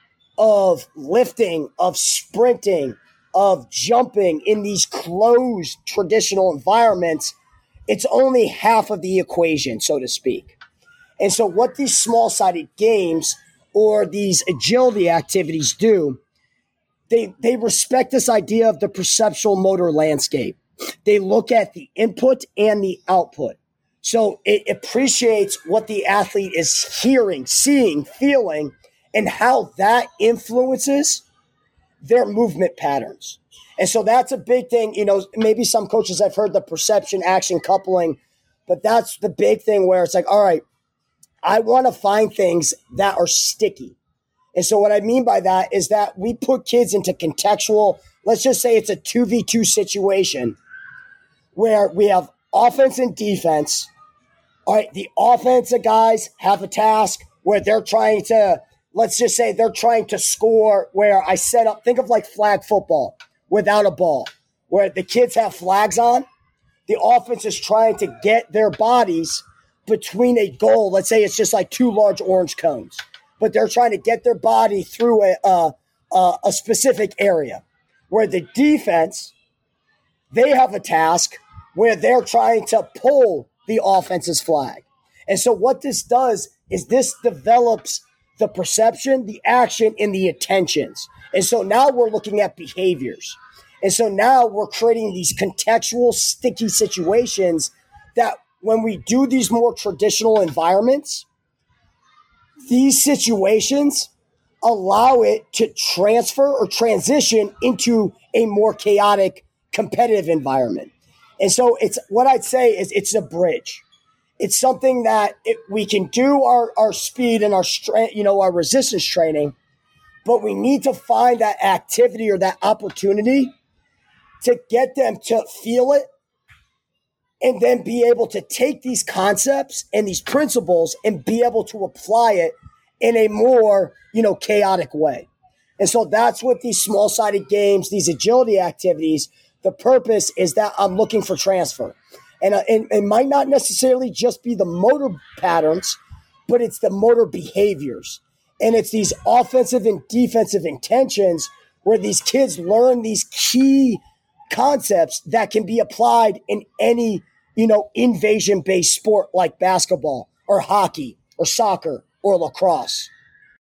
of lifting, of sprinting, of jumping in these closed traditional environments, it's only half of the equation, so to speak. And so what these small-sided games or these agility activities do, they they respect this idea of the perceptual motor landscape. They look at the input and the output. So it appreciates what the athlete is hearing, seeing, feeling, and how that influences their movement patterns. And so that's a big thing. You know, maybe some coaches have heard the perception action coupling, but that's the big thing where it's like, all right, I want to find things that are sticky. And so what I mean by that is that we put kids into contextual, let's just say it's a two v two situation where we have offense and defense. All right, the offensive guys have a task where they're trying to, let's just say they're trying to score where I set up, think of like flag football without a ball, where the kids have flags on. The offense is trying to get their bodies between a goal. Let's say it's just like two large orange cones, but they're trying to get their body through a, uh, uh, a specific area. Where the defense, they have a task where they're trying to pull the offense's flag. And so what this does is this develops the perception, the action, and the attentions. And so now we're looking at behaviors. And so now we're creating these contextual, sticky situations that when we do these more traditional environments, these situations allow it to transfer or transition into a more chaotic, competitive environment. And so it's what I'd say is it's a bridge. It's something that it, we can do our, our speed and our strength, you know, our resistance training, but we need to find that activity or that opportunity to get them to feel it and then be able to take these concepts and these principles and be able to apply it in a more, you know, chaotic way. And so that's what these small-sided games, these agility activities, the purpose is that I'm looking for transfer. And, uh, and it might not necessarily just be the motor patterns, but it's the motor behaviors. And it's these offensive and defensive intentions where these kids learn these key concepts that can be applied in any, you know, invasion-based sport like basketball or hockey or soccer or lacrosse.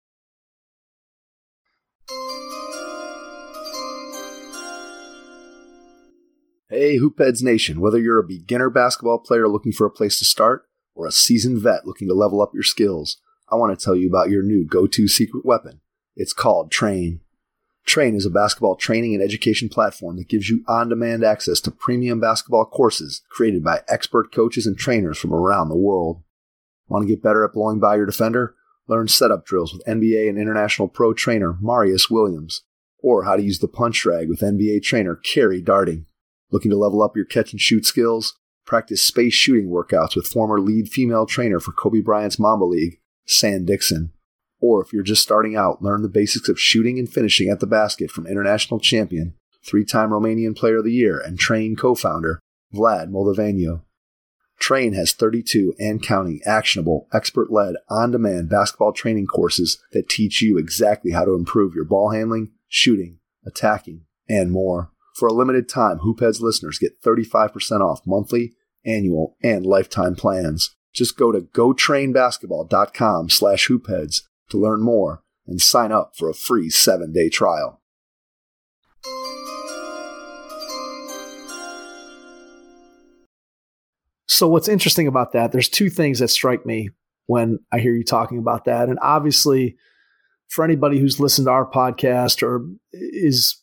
Hey, Hoopheads Nation, whether you're a beginner basketball player looking for a place to start or a seasoned vet looking to level up your skills, I want to tell you about your new go-to secret weapon. It's called Train. Train is a basketball training and education platform that gives you on-demand access to premium basketball courses created by expert coaches and trainers from around the world. Want to get better at blowing by your defender? Learn setup drills with N B A and international pro trainer Marius Williams, or how to use the punch drag with N B A trainer Kerry Darting. Looking to level up your catch and shoot skills? Practice space shooting workouts with former lead female trainer for Kobe Bryant's Mamba League, Sand Dixon. Or if you're just starting out, learn the basics of shooting and finishing at the basket from international champion, three-time Romanian Player of the Year, and Train co-founder Vlad Moldoveanu. Train has thirty-two and counting actionable, expert-led, on-demand basketball training courses that teach you exactly how to improve your ball handling, shooting, attacking, and more. For a limited time, Hoopheads listeners get thirty-five percent off monthly, annual, and lifetime plans. Just go to gotrainbasketball.com slash hoopheads to learn more and sign up for a free seven-day trial. So what's interesting about that, there's two things that strike me when I hear you talking about that. And obviously, for anybody who's listened to our podcast or is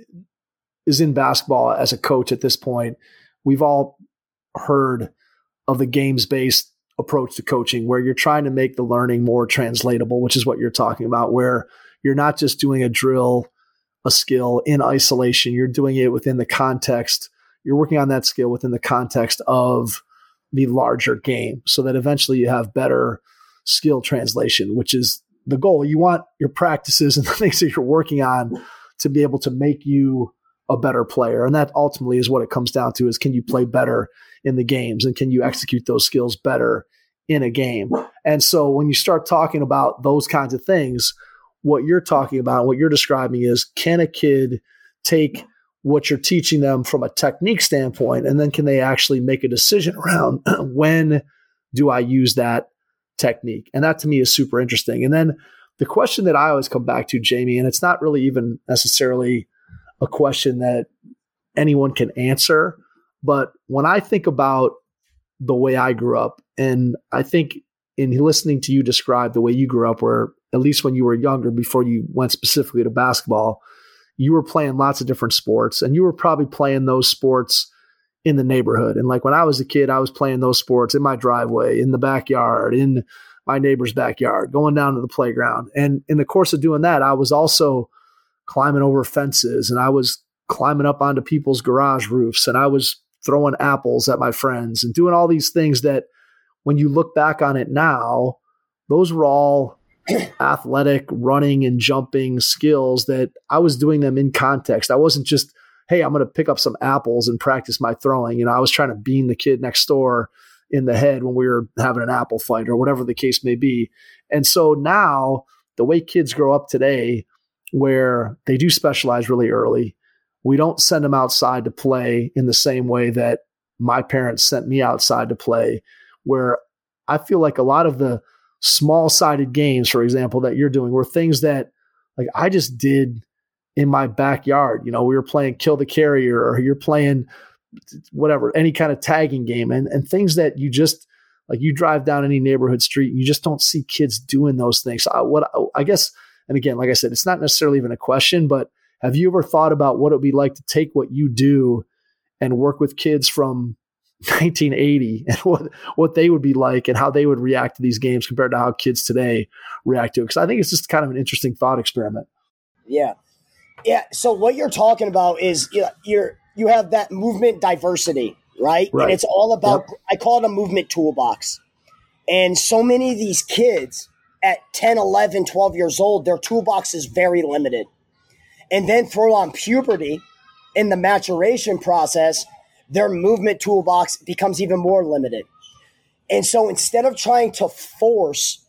is in basketball as a coach at this point, we've all heard of the games-based approach to coaching where you're trying to make the learning more translatable, which is what you're talking about, where you're not just doing a drill, a skill in isolation. You're doing it within the context. You're working on that skill within the context of the larger game so that eventually you have better skill translation, which is the goal. You want your practices and the things that you're working on to be able to make you a better player. And that ultimately is what it comes down to is, can you play better in the games and can you execute those skills better in a game? And so when you start talking about those kinds of things, what you're talking about, what you're describing is, can a kid take what you're teaching them from a technique standpoint, and then can they actually make a decision around when do I use that technique? And that to me is super interesting. And then the question that I always come back to, Jamie, and it's not really even necessarily a question that anyone can answer, but when I think about the way I grew up, and I think in listening to you describe the way you grew up, where at least when you were younger, before you went specifically to basketball, you were playing lots of different sports, and you were probably playing those sports in the neighborhood. And like when I was a kid, I was playing those sports in my driveway, in the backyard, in my neighbor's backyard, going down to the playground. And in the course of doing that, I was also climbing over fences, and I was climbing up onto people's garage roofs, and I was throwing apples at my friends and doing all these things that when you look back on it now, those were all athletic running and jumping skills that I was doing them in context. I wasn't just, hey, I'm going to pick up some apples and practice my throwing. You know, I was trying to bean the kid next door in the head when we were having an apple fight or whatever the case may be. And so now the way kids grow up today, where they do specialize really early, we don't send them outside to play in the same way that my parents sent me outside to play, where I feel like a lot of the small-sided games, for example, that you're doing were things that like I just did in my backyard. You know, we were playing Kill the Carrier, or you're playing whatever, any kind of tagging game, and, and things that you just like, you drive down any neighborhood street and you just don't see kids doing those things. So I, what I guess, and again, like I said, it's not necessarily even a question, but have you ever thought about what it would be like to take what you do and work with kids from nineteen eighty and what, what they would be like and how they would react to these games compared to how kids today react to it? Because I think it's just kind of an interesting thought experiment. Yeah. Yeah. So what you're talking about is you know, you're, you have that movement diversity, right? Right. And it's all about, Yep. I call it a movement toolbox. And so many of these kids at ten, eleven, twelve years old, their toolbox is very limited. And then throw on puberty in the maturation process, their movement toolbox becomes even more limited. And so instead of trying to force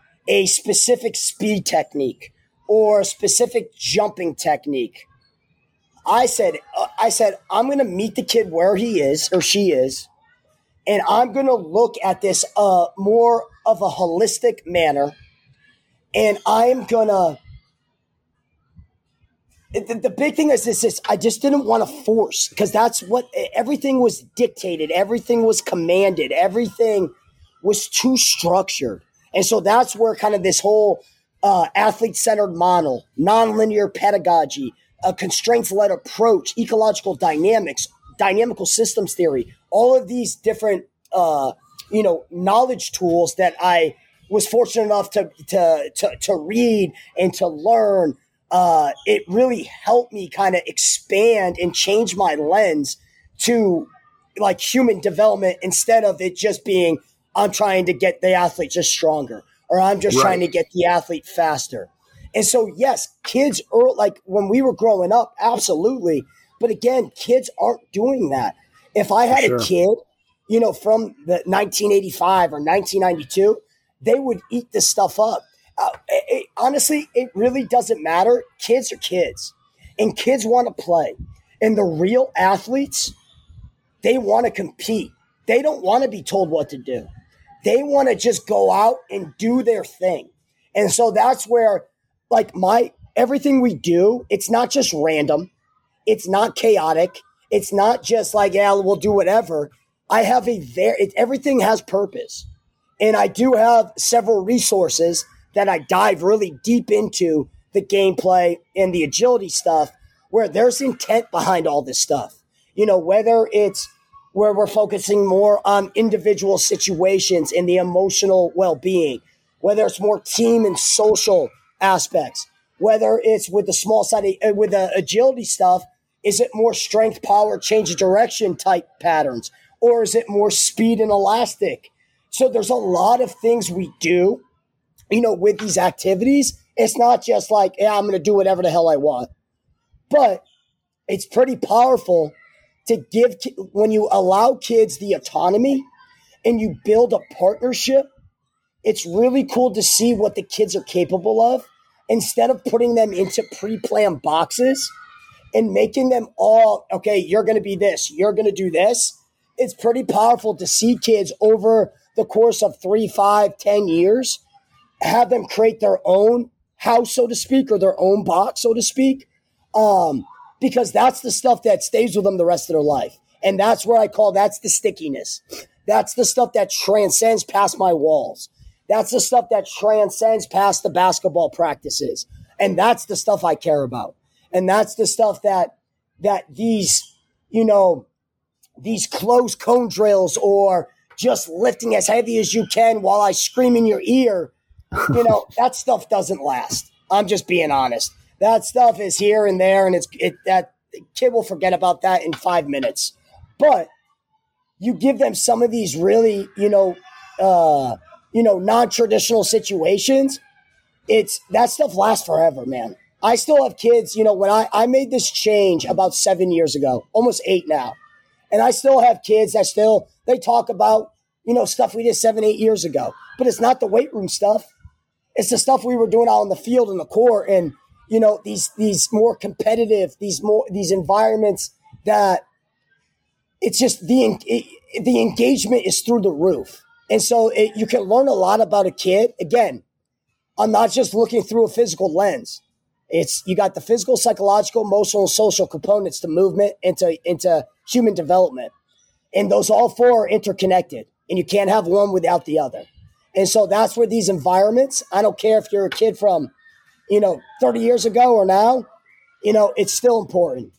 a specific speed technique or a specific jumping technique, I said, uh, I said, I'm going to meet the kid where he is or she is, and I'm going to look at this uh, more of a holistic manner, and I'm going to The, the big thing is this, is I just didn't want to force, because that's what everything was dictated. Everything was commanded. Everything was too structured. And so that's where kind of this whole uh, athlete-centered model, nonlinear pedagogy, a constraints-led approach, ecological dynamics, dynamical systems theory, all of these different, uh, you know, knowledge tools that I was fortunate enough to, to, to, to read and to learn. Uh, it really helped me kind of expand and change my lens to like human development, instead of it just being, I'm trying to get the athlete just stronger, or I'm just Right. trying to get the athlete faster. And so, yes, kids are like when we were growing up, absolutely. But again, kids aren't doing that. If I had Sure. a kid, you know, from the nineteen eighty-five or nineteen ninety-two, they would eat this stuff up. Uh, it, it, honestly, it really doesn't matter. Kids are kids. and kids want to play. And the real athletes, they want to compete. They don't want to be told what to do. They want to just go out and do their thing. And so that's where, like, my everything we do, it's not just random. It's not chaotic. It's not just like, yeah, we'll do whatever. I have a very, it, everything has purpose. And I do have several resources that I dive really deep into the gameplay and the agility stuff where there's intent behind all this stuff. You know, whether it's where we're focusing more on individual situations and the emotional well-being, whether it's more team and social aspects, whether it's with the small side, uh, with the agility stuff, is it more strength, power, change of direction type patterns, or is it more speed and elastic? So there's a lot of things we do, you know, with these activities. It's not just like, yeah, I'm going to do whatever the hell I want. But it's pretty powerful to give, when you allow kids the autonomy and you build a partnership, it's really cool to see what the kids are capable of instead of putting them into pre-planned boxes and making them all, okay, you're going to be this, you're going to do this. It's pretty powerful to see kids over the course of three, five, ten years, have them create their own house, so to speak, or their own box, so to speak. Um, because that's the stuff that stays with them the rest of their life. And that's where I call, that's the stickiness. That's the stuff that transcends past my walls. That's the stuff that transcends past the basketball practices. And that's the stuff I care about. And that's the stuff that, that these, you know, these closed cone drills or just lifting as heavy as you can while I scream in your ear, you know, that stuff doesn't last. I'm just being honest. That stuff is here and there, and it's it that kid will forget about that in five minutes. But you give them some of these really, you know, uh, you know, non-traditional situations. It's that stuff lasts forever, man. I still have kids. You know, when I I made this change about seven years ago, almost eight now, and I still have kids that still they talk about, you know, stuff we did seven, eight years ago. But it's not the weight room stuff. It's the stuff we were doing out on the field in the court, and you know, these these more competitive, these more these environments that it's just the it, the engagement is through the roof, and so it, you can learn a lot about a kid. Again, I'm not just looking through a physical lens. It's you got the physical, psychological, emotional, and social components to movement into into human development, and those all four are interconnected, and you can't have one without the other. And so that's where these environments. I don't care if you're a kid from, you know, thirty years ago or now, you know, it's still important.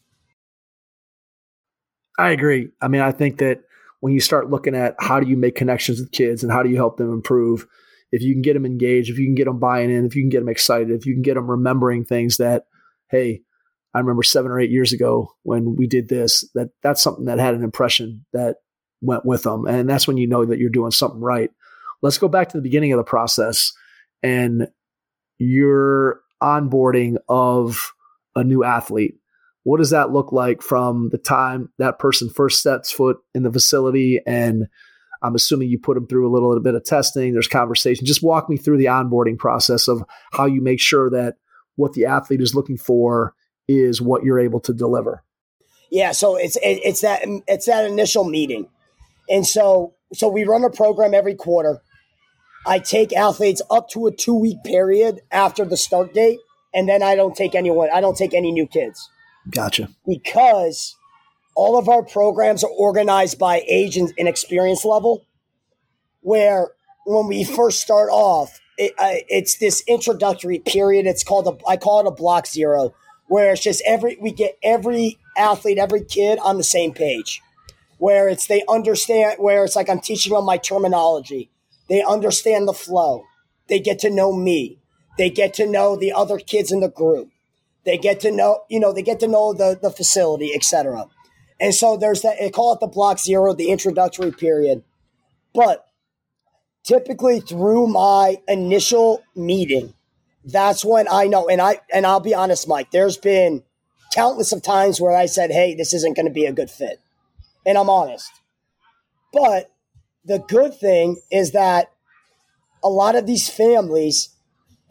I agree. I mean, I think that when you start looking at how do you make connections with kids and how do you help them improve, if you can get them engaged, if you can get them buying in, if you can get them excited, if you can get them remembering things that, hey, I remember seven or eight years ago when we did this, that that's something that had an impression that went with them. And that's when you know that you're doing something right. Let's go back to the beginning of the process and your onboarding of a new athlete. What does that look like from the time that person first sets foot in the facility? And I'm assuming you put them through a little, little bit of testing. There's conversation. Just walk me through the onboarding process of how you make sure that what the athlete is looking for is what you're able to deliver. Yeah. So it's, it, it's that, it's that initial meeting. And so, so we run a program every quarter. I take athletes up to a two-week period after the start date, and then I don't take anyone. I don't take any new kids. Gotcha. Because all of our programs are organized by age and, and experience level, where when we first start off, it, uh, it's this introductory period. It's called a, I call it a block zero, where it's just every we get every athlete, every kid on the same page, where it's they understand, where it's like I'm teaching them my terminology. They understand the flow. They get to know me. They get to know the other kids in the group. They get to know, you know, they get to know the, the facility, et cetera. And so there's that, they call it the block zero, the introductory period. But typically through my initial meeting, that's when I know, and I, and I'll be honest, Mike, there's been countless of times where I said, hey, this isn't going to be a good fit. And I'm honest. But the good thing is that a lot of these families,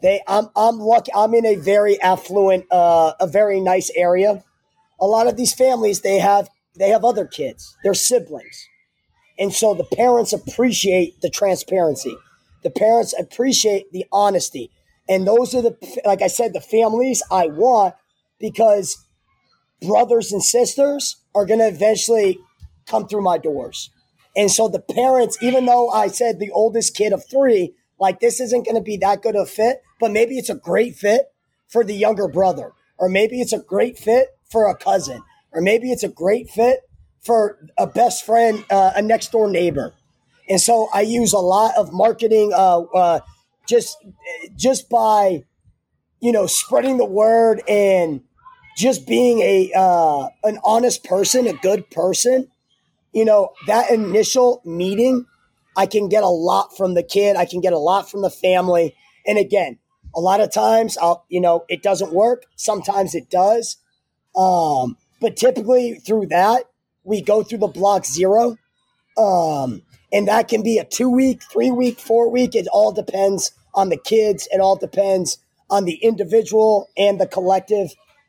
They, I'm, I'm lucky. I'm in a very affluent, uh, a very nice area. A lot of these families, they have, they have other kids. They're siblings. And so the parents appreciate the transparency. The parents appreciate the honesty. And those are the, like I said, the families I want, because brothers and sisters are going to eventually come through my doors. And so the parents, even though I said the oldest kid of three, like this isn't going to be that good of a fit, but maybe it's a great fit for the younger brother, or maybe it's a great fit for a cousin, or maybe it's a great fit for a best friend, uh, a next door neighbor. And so I use a lot of marketing, uh, uh, just, just by, you know, spreading the word and just being a, uh, an honest person, a good person. You know, that initial meeting, I can get a lot from the kid. I can get a lot from the family. And again, a lot of times I'll, you know, it doesn't work. Sometimes it does. Um, but typically through that, we go through the block zero. Um, and that can be a two week, three week, four week. It all depends on the kids. It all depends on the individual and the collective.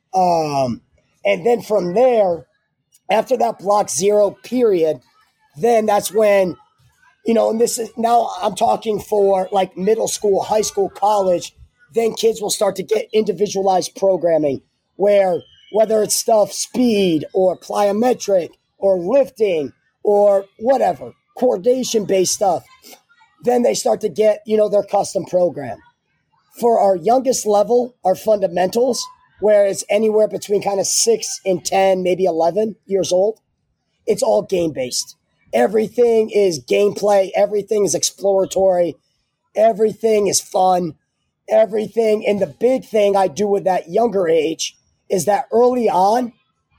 Um, and then from there, after that block zero period, then that's when, you know, and this is now I'm talking for like middle school, high school, college, then kids will start to get individualized programming where whether it's stuff speed or plyometric or lifting or whatever, coordination-based stuff, then they start to get, you know, their custom program. For our youngest level, our fundamentals, where it's anywhere between kind of six and ten, maybe eleven years old, it's all game-based. Everything is gameplay. Everything is exploratory. Everything is fun. Everything. And the big thing I do with that younger age is that early on,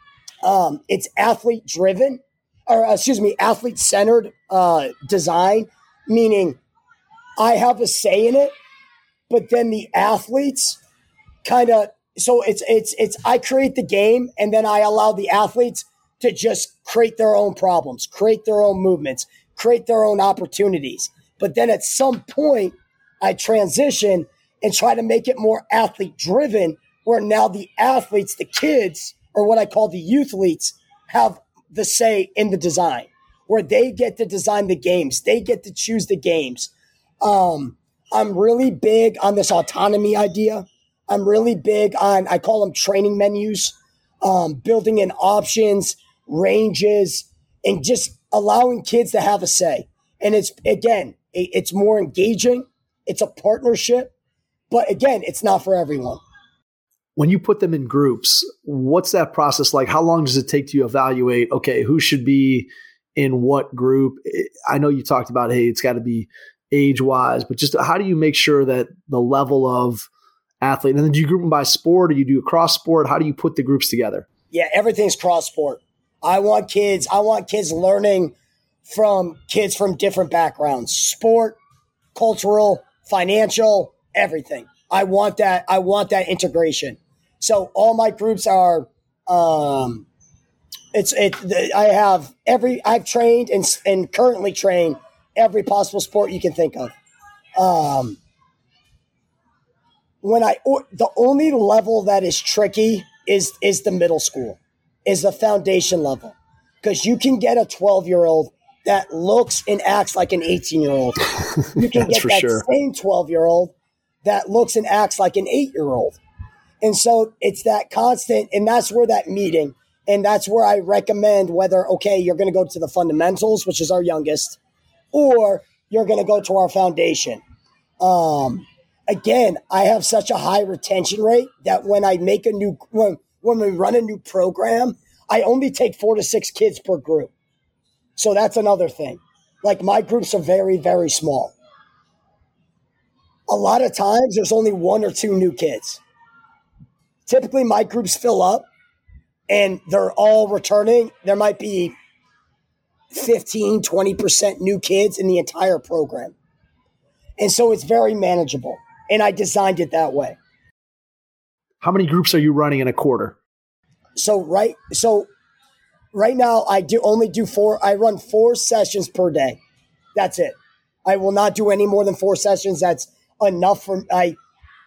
um, it's athlete-driven, or excuse me, athlete-centered uh, design, meaning I have a say in it, but then the athletes kind of, so it's, it's, it's, I create the game and then I allow the athletes to just create their own problems, create their own movements, create their own opportunities. But then at some point, I transition and try to make it more athlete-driven, where now the athletes, the kids, or what I call the youthletes, have the say in the design, where they get to design the games. They get to choose the games. Um, I'm really big on this autonomy idea. I'm really big on, I call them training menus, um, building in options, ranges, and just allowing kids to have a say. And it's, again, it's more engaging. It's a partnership. But again, it's not for everyone. When you put them in groups, what's that process like? How long does it take to evaluate, okay, who should be in what group? I know you talked about, hey, it's got to be age-wise, but just how do you make sure that the level of athlete, and then do you group them by sport, or you do cross sport? How do you put the groups together? Yeah, everything's cross sport. I want kids, I want kids learning from kids from different backgrounds, sport, cultural, financial, everything. I want that. I want that integration. So all my groups are, um, it's, it, I have every, I've trained and, and currently train every possible sport you can think of. Um, when I, or, the only level that is tricky is, is the middle school, is the foundation level. Because you can get a twelve year old that looks and acts like an eighteen year old. You can get that sure. same twelve year old that looks and acts like an eight year old. And so it's that constant, and that's where that meeting, and that's where I recommend whether, okay, you're going to go to the fundamentals, which is our youngest, or you're going to go to our foundation. Um, again, I have such a high retention rate that when I make a new, when, when we run a new program, I only take four to six kids per group. So that's another thing. Like my groups are very, very small. A lot of times there's only one or two new kids. Typically my groups fill up and they're all returning. There might be fifteen, twenty percent new kids in the entire program. And so it's very manageable. And I designed it that way. How many groups are you running in a quarter? So right, so right now I do only do four. I run four sessions per day. That's it. I will not do any more than four sessions. That's enough for I.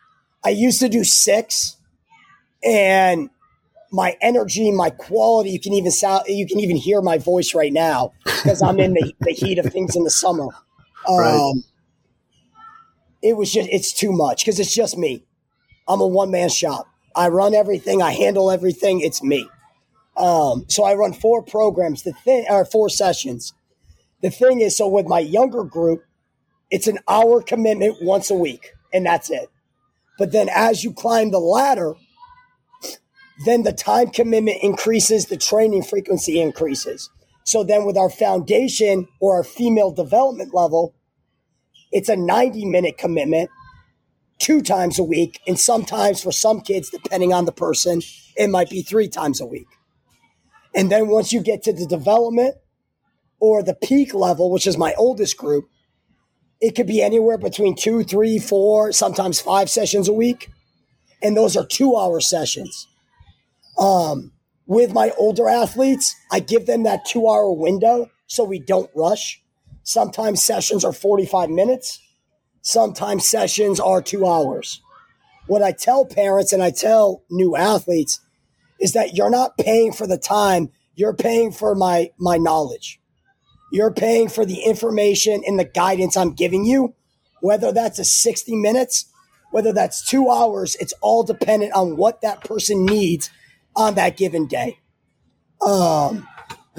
I used to do six, and my energy, my quality, you can even sound, you can even hear my voice right now because I'm in the, the heat of things in the summer. Um, Right. It was just, it's too much because it's just me. I'm a one man shop. I run everything. I handle everything. It's me. Um, so I run four programs, the thing, or four sessions. The thing is, so with my younger group, it's an hour commitment once a week, and that's it. But then as you climb the ladder, then the time commitment increases, the training frequency increases. So then with our foundation or our female development level, it's a ninety minute commitment two times a week. And sometimes for some kids, depending on the person, it might be three times a week. And then once you get to the development or the peak level, which is my oldest group, it could be anywhere between two, three, four, sometimes five sessions a week. And those are two hour sessions. Um, with my older athletes, I give them that two hour window so we don't rush. Sometimes sessions are forty-five minutes. Sometimes sessions are two hours. What I tell parents and I tell new athletes is that you're not paying for the time. You're paying for my, my knowledge. You're paying for the information and the guidance I'm giving you, whether that's a sixty minutes, whether that's two hours, it's all dependent on what that person needs on that given day. Um,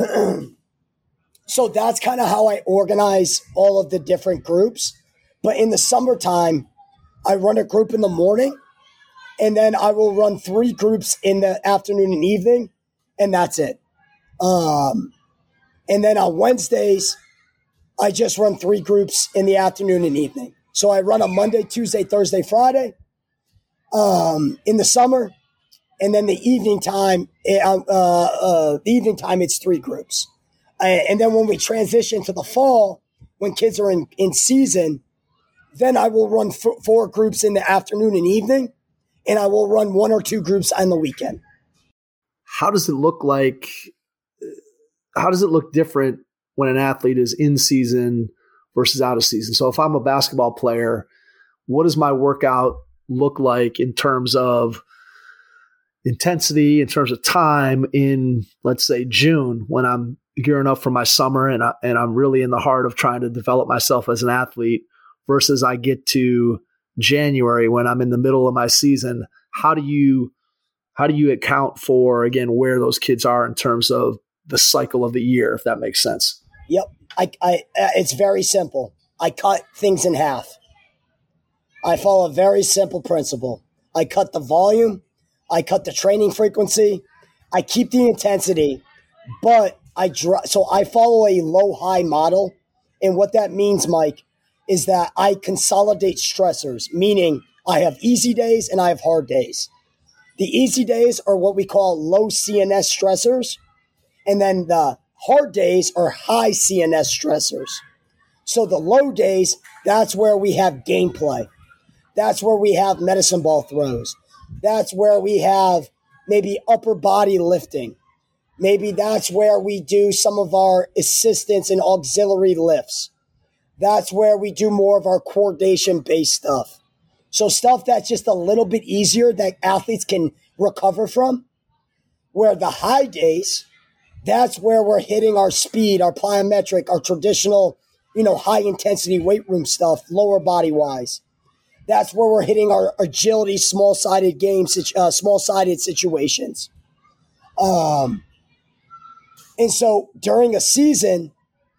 so that's kind of how I organize all of the different groups. But in the summertime, I run a group in the morning, and then I will run three groups in the afternoon and evening, and that's it. Um, and then on Wednesdays, I just run three groups in the afternoon and evening. So I run a Monday, Tuesday, Thursday, Friday um, in the summer. And then the evening time, uh, uh, the evening time, it's three groups. Uh, and then when we transition to the fall, when kids are in, in season, then I will run f- four groups in the afternoon and evening, and I will run one or two groups on the weekend. How does it look like? How does it look different when an athlete is in season versus out of season? So if I'm a basketball player, what does my workout look like in terms of intensity, in terms of time in, let's say, June, when I'm gearing up for my summer and, I, and I'm really in the heart of trying to develop myself as an athlete, versus I get to January when I'm in the middle of my season? How do you how do you account for, again, where those kids are in terms of the cycle of the year, if that makes sense? Yep. I, I, uh, it's very simple. I cut things in half. I follow a very simple principle. I cut the volume. I cut the training frequency. I keep the intensity, but I dr- so I follow a low-high model. And what that means, Mike, is that I consolidate stressors, meaning I have easy days and I have hard days. The easy days are what we call low C N S stressors. And then the hard days are high C N S stressors. So the low days, that's where we have gameplay. That's where we have medicine ball throws. That's where we have maybe upper body lifting. Maybe that's where we do some of our assistance and auxiliary lifts. That's where we do more of our coordination-based stuff. So stuff that's just a little bit easier that athletes can recover from. Where the high days, that's where we're hitting our speed, our plyometric, our traditional, you know, high-intensity weight room stuff, lower body-wise. That's where we're hitting our agility, small-sided games, uh, small-sided situations. Um, and so during a season,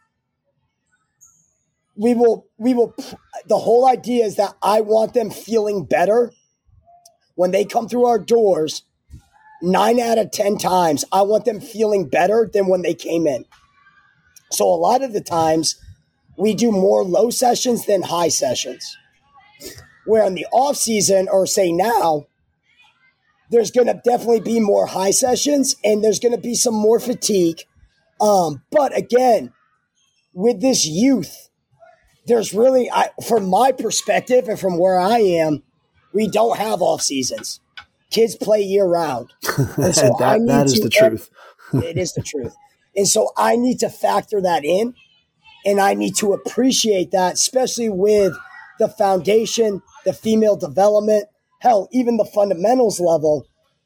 we will, we will, the whole idea is that I want them feeling better when they come through our doors. Nine out of ten times, I want them feeling better than when they came in. So a lot of the times, we do more low sessions than high sessions. Where in the off season, or say now, there's going to definitely be more high sessions and there's going to be some more fatigue. Um, but again, with this youth, there's really, I, from my perspective and from where I am, we don't have off seasons. Kids play year round. And so that I need that is to, the truth. It is the truth. And so I need to factor that in, and I need to appreciate that, especially with the foundation, the female development, hell, even the fundamentals level,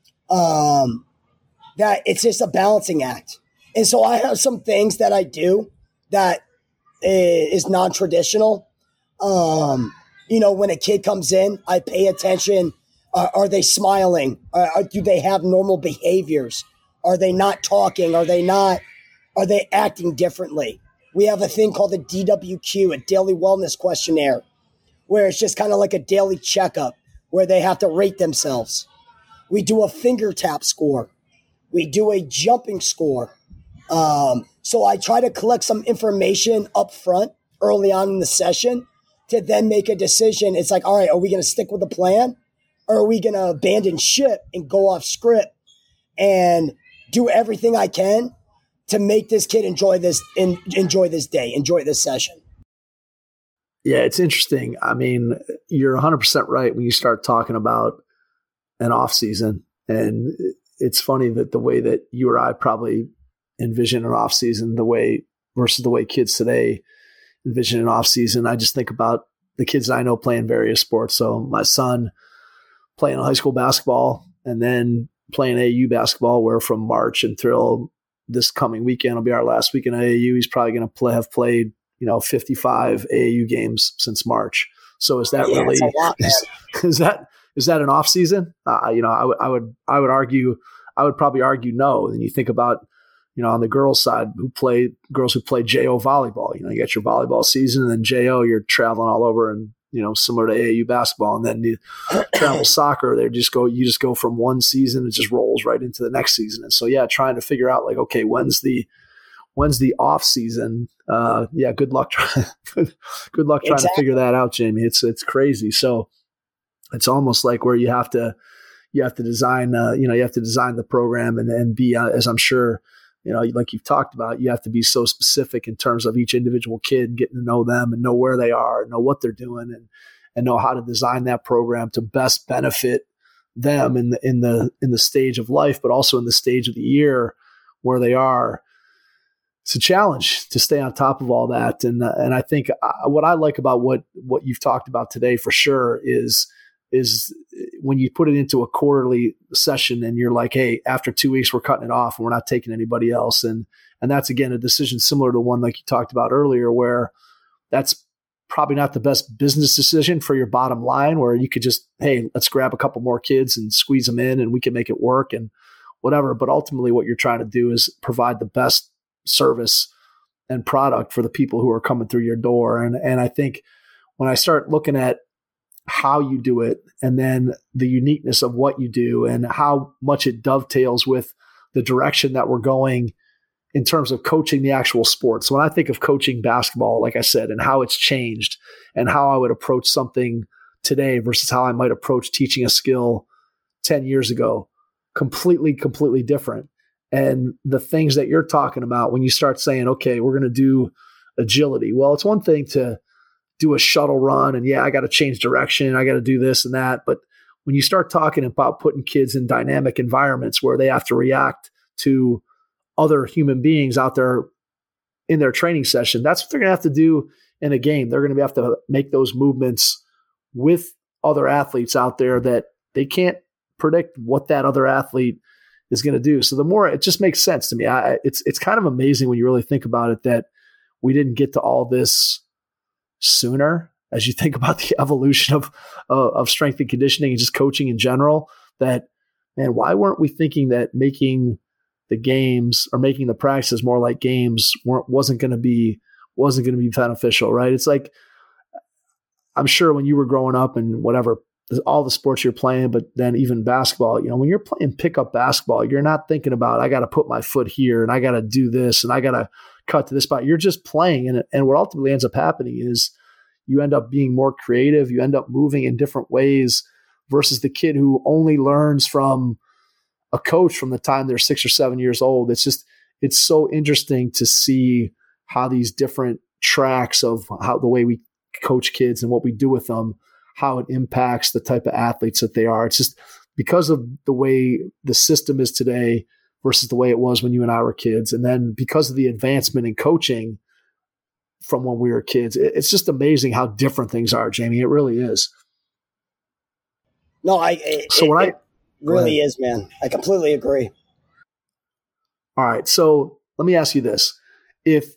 um, that it's just a balancing act. And so I have some things that I do that is non-traditional. Um, you know, when a kid comes in, I pay attention. Uh, are they smiling? Uh, do they have normal behaviors? Are they not talking? Are they not, are they acting differently? We have a thing called the D W Q, a daily wellness questionnaire, where it's just kind of like a daily checkup where they have to rate themselves. We do a finger tap score. We do a jumping score. Um, so I try to collect some information up front early on in the session to then make a decision. It's like, all right, are we going to stick with the plan? Or are we going to abandon ship and go off script and do everything I can to make this kid enjoy this in, enjoy this day, enjoy this session? Yeah, it's interesting. I mean, you're one hundred percent right when you start talking about an off season. And it's funny that the way that you or I probably envision an off season, the way versus the way kids today envision an off season. I just think about the kids I know playing various sports. So my son playing high school basketball and then playing A A U basketball, where from March until this coming weekend will be our last week in A A U. He's probably going to play, have played, you know, fifty-five A A U games since March. So is that yeah, really, lot, is, is that, is that an off season? Uh, you know, I would, I would, I would argue, I would probably argue no. And you think about, you know, on the girls' side, who play girls who play J O volleyball. You know, you got your volleyball season, and then J O, you're traveling all over, and you know, similar to A A U basketball. And then the travel soccer, they just go, you just go from one season, it just rolls right into the next season. And so, yeah, trying to figure out like, okay, when's the when's the off season? Uh, yeah, good luck. Trying, good, good luck trying exactly. to figure that out, Jamie. It's it's crazy. So it's almost like where you have to you have to design, uh, you know, you have to design the program and and be uh, as I'm sure. You know, like you've talked about, you have to be so specific in terms of each individual kid, getting to know them and know where they are, know what they're doing, and and know how to design that program to best benefit them in the in the in the stage of life, but also in the stage of the year where they are. It's a challenge to stay on top of all that, and uh, and I think uh, what I like about what what you've talked about today for sure is. is when you put it into a quarterly session and you're like, hey, after two weeks, we're cutting it off and we're not taking anybody else. And, and that's, again, a decision similar to one like you talked about earlier, where that's probably not the best business decision for your bottom line, where you could just, hey, let's grab a couple more kids and squeeze them in and we can make it work and whatever. But ultimately what you're trying to do is provide the best service and product for the people who are coming through your door. And, and I think when I start looking at how you do it and then the uniqueness of what you do and how much it dovetails with the direction that we're going in terms of coaching the actual sport. So when I think of coaching basketball, like I said, and how it's changed and how I would approach something today versus how I might approach teaching a skill ten years ago, completely, completely different. And the things that you're talking about when you start saying, okay, we're going to do agility. Well, it's one thing to do a shuttle run and yeah, I got to change direction. I got to do this and that. But when you start talking about putting kids in dynamic environments where they have to react to other human beings out there in their training session, that's what they're going to have to do in a game. They're going to have to make those movements with other athletes out there that they can't predict what that other athlete is going to do. So the more, it just makes sense to me. I, it's, it's kind of amazing when you really think about it that we didn't get to all this sooner, as you think about the evolution of uh, of strength and conditioning and just coaching in general. That, man, why weren't we thinking that making the games or making the practices more like games weren't wasn't going to be wasn't going to be beneficial, right? It's like, I'm sure when you were growing up and whatever, all the sports you're playing, but then even basketball, you know, when you're playing pickup basketball, you're not thinking about, I got to put my foot here and I got to do this and I got to cut to this spot. You're just playing. And, and what ultimately ends up happening is you end up being more creative. You end up moving in different ways versus the kid who only learns from a coach from the time they're six or seven years old. It's just, it's so interesting to see how these different tracks of how the way we coach kids and what we do with them, how it impacts the type of athletes that they are. It's just because of the way the system is today versus the way it was when you and I were kids. And then because of the advancement in coaching from when we were kids, it's just amazing how different things are, Jamie. It really is. No, I. It, so when it I really is, man. I completely agree. All right. So let me ask you this. If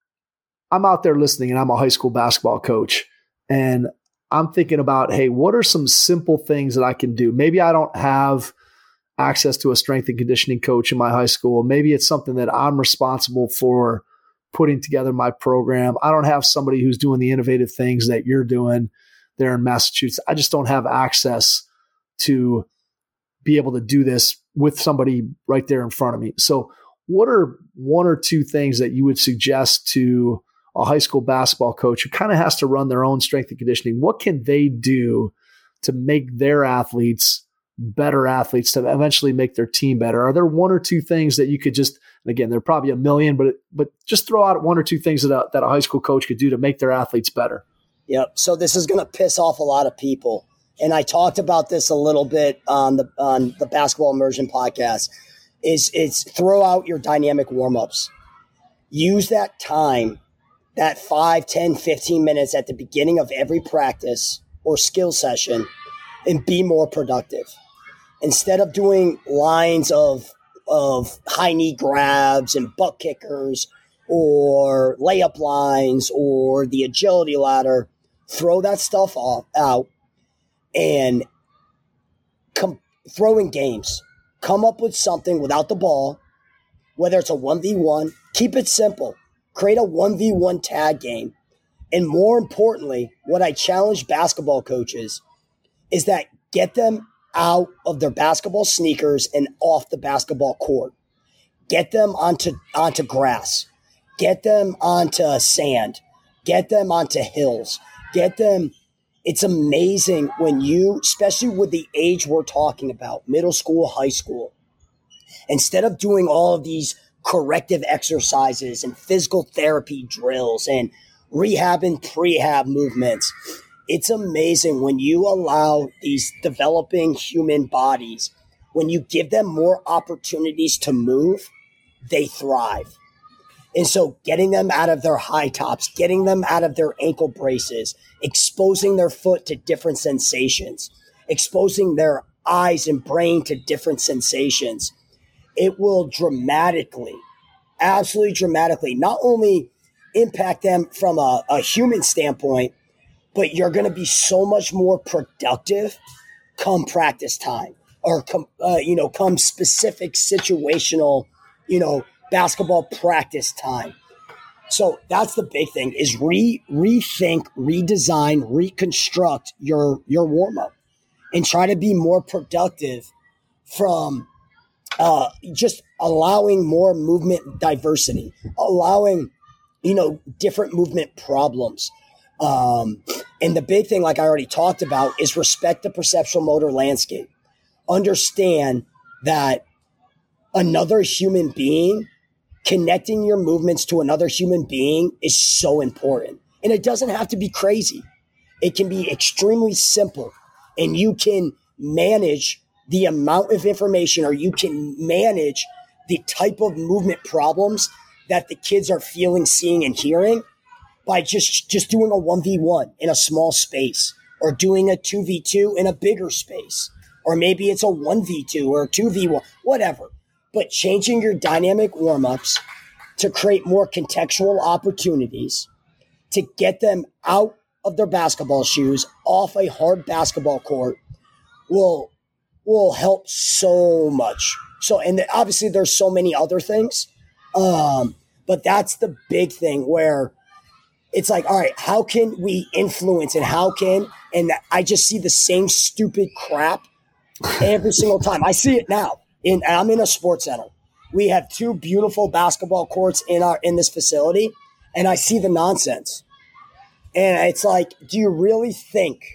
I'm out there listening and I'm a high school basketball coach and I'm thinking about, hey, what are some simple things that I can do? Maybe I don't have access to a strength and conditioning coach in my high school. Maybe it's something that I'm responsible for putting together my program. I don't have somebody who's doing the innovative things that you're doing there in Massachusetts. I just don't have access to be able to do this with somebody right there in front of me. So what are one or two things that you would suggest to a high school basketball coach who kind of has to run their own strength and conditioning? What can they do to make their athletes better athletes, to eventually make their team better? Are there one or two things that you could just, and again, there are probably a million, but but just throw out one or two things that a, that a high school coach could do to make their athletes better? Yep. So this is going to piss off a lot of people. And I talked about this a little bit on the on the Basketball Immersion podcast, is it's throw out your dynamic warm-ups. Use that time, that five, ten, fifteen minutes at the beginning of every practice or skill session, and be more productive. Instead of doing lines of of high knee grabs and butt kickers or layup lines or the agility ladder, throw that stuff off, out and come, throw in games. Come up with something without the ball, whether it's a one v one. Keep it simple. Create a one v one tag game. And more importantly, what I challenge basketball coaches is that get them out of their basketball sneakers and off the basketball court. Get them onto onto grass. Get them onto sand. Get them onto hills. Get them. It's amazing when you, especially with the age we're talking about, middle school, high school, instead of doing all of these corrective exercises and physical therapy drills and rehab and prehab movements, it's amazing when you allow these developing human bodies, when you give them more opportunities to move, they thrive. And so getting them out of their high tops, getting them out of their ankle braces, exposing their foot to different sensations, exposing their eyes and brain to different sensations, it will dramatically, absolutely dramatically, not only impact them from a, a human standpoint, but you're going to be so much more productive come practice time or come, uh, you know, come specific situational, you know, basketball practice time. So that's the big thing is re rethink, redesign, reconstruct your, your warm up and try to be more productive from uh, just allowing more movement diversity, allowing, you know, different movement problems. Um, and the big thing, like I already talked about, is respect the perceptual motor landscape. Understand that another human being, connecting your movements to another human being is so important. And it doesn't have to be crazy. It can be extremely simple. And you can manage the amount of information, or you can manage the type of movement problems that the kids are feeling, seeing, and hearing by just, just doing a one v one in a small space, or doing a two v two in a bigger space. Or maybe it's a one v two or a two v one, whatever. But changing your dynamic warm-ups to create more contextual opportunities to get them out of their basketball shoes, off a hard basketball court, will will help so much. So, and obviously there's so many other things, um, but that's the big thing where it's like, all right, how can we influence and how can, and I just see the same stupid crap every single time. I see it now. In, I'm in a sports center. We have two beautiful basketball courts in our in this facility, and I see the nonsense. And it's like, do you really think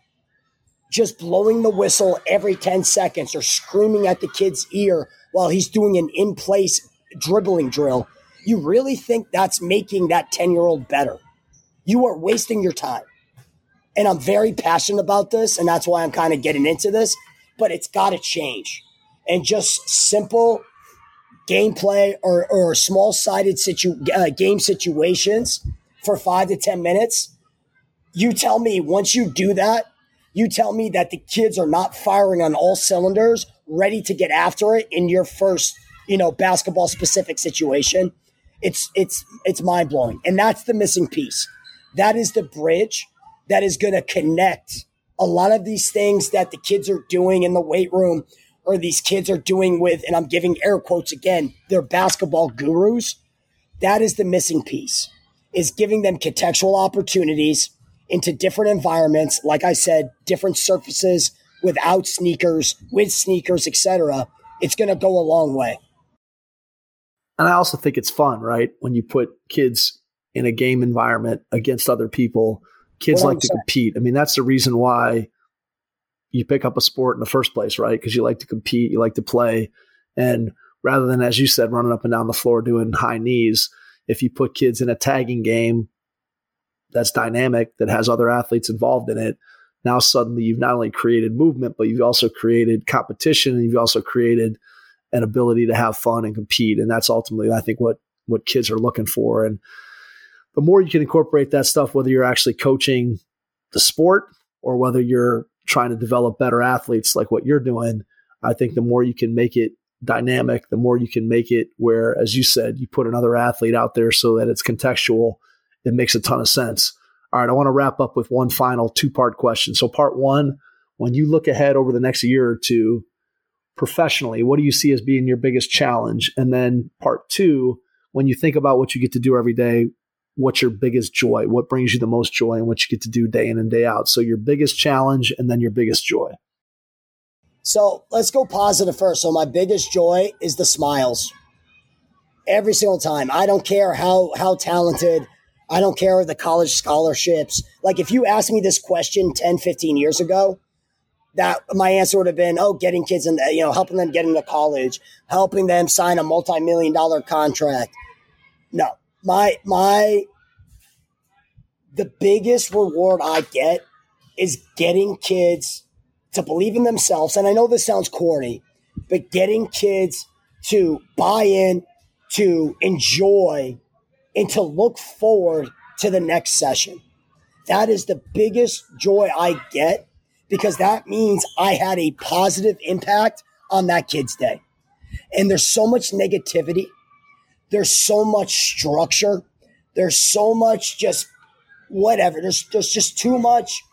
just blowing the whistle every ten seconds or screaming at the kid's ear while he's doing an in-place dribbling drill, you really think that's making that ten-year-old better? You are wasting your time. And I'm very passionate about this, and that's why I'm kind of getting into this, but it's got to change. And just simple gameplay or, or small-sided situ, uh, game situations for five to ten minutes. You tell me, once you do that, You tell me that the kids are not firing on all cylinders, ready to get after it in your first, you know, basketball specific situation. It's it's it's mind blowing, and that's the missing piece. That is the bridge that is going to connect a lot of these things that the kids are doing in the weight room, or these kids are doing with, and I'm giving air quotes again, they're basketball gurus. That is the missing piece, is giving them contextual opportunities into different environments. Like I said, different surfaces, without sneakers, with sneakers, et cetera. It's going to go a long way. And I also think it's fun, right? When you put kids in a game environment against other people, kids like to compete. I mean, that's the reason why you pick up a sport in the first place, right? Because you like to compete, you like to play. And rather than, as you said, running up and down the floor doing high knees, if you put kids in a tagging game that's dynamic, that has other athletes involved in it, now suddenly you've not only created movement, but you've also created competition, and you've also created an ability to have fun and compete. And that's ultimately, I think, what, what kids are looking for. And the more you can incorporate that stuff, whether you're actually coaching the sport or whether you're trying to develop better athletes like what you're doing, I think the more you can make it dynamic, the more you can make it where, as you said, you put another athlete out there so that it's contextual. It makes a ton of sense. All right, I want to wrap up with one final two-part question. So part one, when you look ahead over the next year or two, professionally, what do you see as being your biggest challenge? And then part two, when you think about what you get to do every day, what's your biggest joy? What brings you the most joy and what you get to do day in and day out? So your biggest challenge and then your biggest joy. So let's go positive first. So my biggest joy is the smiles. Every single time. I don't care how how talented, I don't care the college scholarships. Like if you asked me this question ten, fifteen years ago, that my answer would have been, oh, getting kids in, you know, helping them get into college, helping them sign a multi-million dollar contract. No, my, my, the biggest reward I get is getting kids to believe in themselves. And I know this sounds corny, but getting kids to buy in, to enjoy, and to look forward to the next session. That is the biggest joy I get, because that means I had a positive impact on that kid's day. And there's so much negativity. There's so much structure. There's so much just whatever. There's, there's just too much,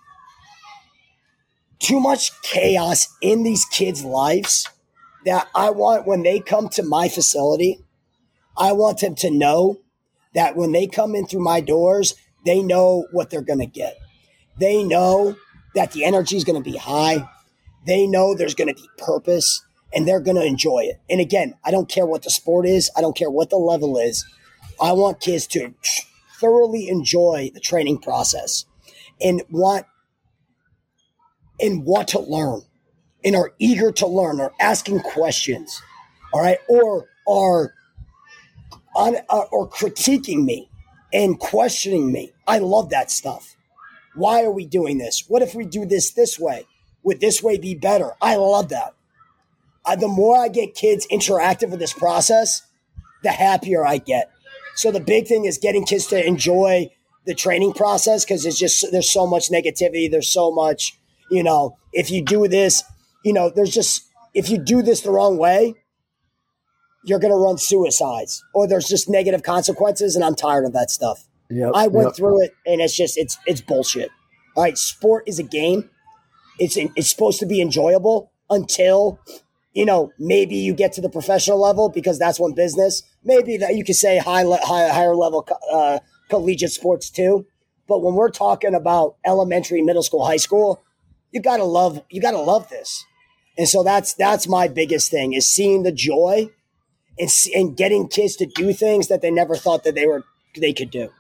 too much chaos in these kids' lives that I want, when they come to my facility, I want them to know that when they come in through my doors, they know what they're going to get. They know that the energy is going to be high. They know there's going to be purpose, and they're going to enjoy it. And again, I don't care what the sport is. I don't care what the level is. I want kids to thoroughly enjoy the training process and want, and want to learn and are eager to learn, or asking questions, all right, or are on, uh, or critiquing me and questioning me. I love that stuff. Why are we doing this? What if we do this this way? Would this way be better? I love that. Uh, the more I get kids interactive with this process, the happier I get. So the big thing is getting kids to enjoy the training process, because it's just, there's so much negativity. There's so much, you know, if you do this, you know, there's just, if you do this the wrong way, you're going to run suicides, or there's just negative consequences. And I'm tired of that stuff. Yep, I went yep. through it, and it's just, it's, it's bullshit. All right. Sport is a game. It's, it's supposed to be enjoyable until, you know, maybe you get to the professional level, because that's when business, maybe that you could say high, high higher level uh, collegiate sports too. But when we're talking about elementary, middle school, high school, you gotta love, you gotta love this. And so that's, that's my biggest thing, is seeing the joy and, and getting kids to do things that they never thought that they were, they could do.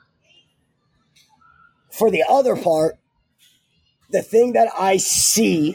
For the other part, the thing that I see,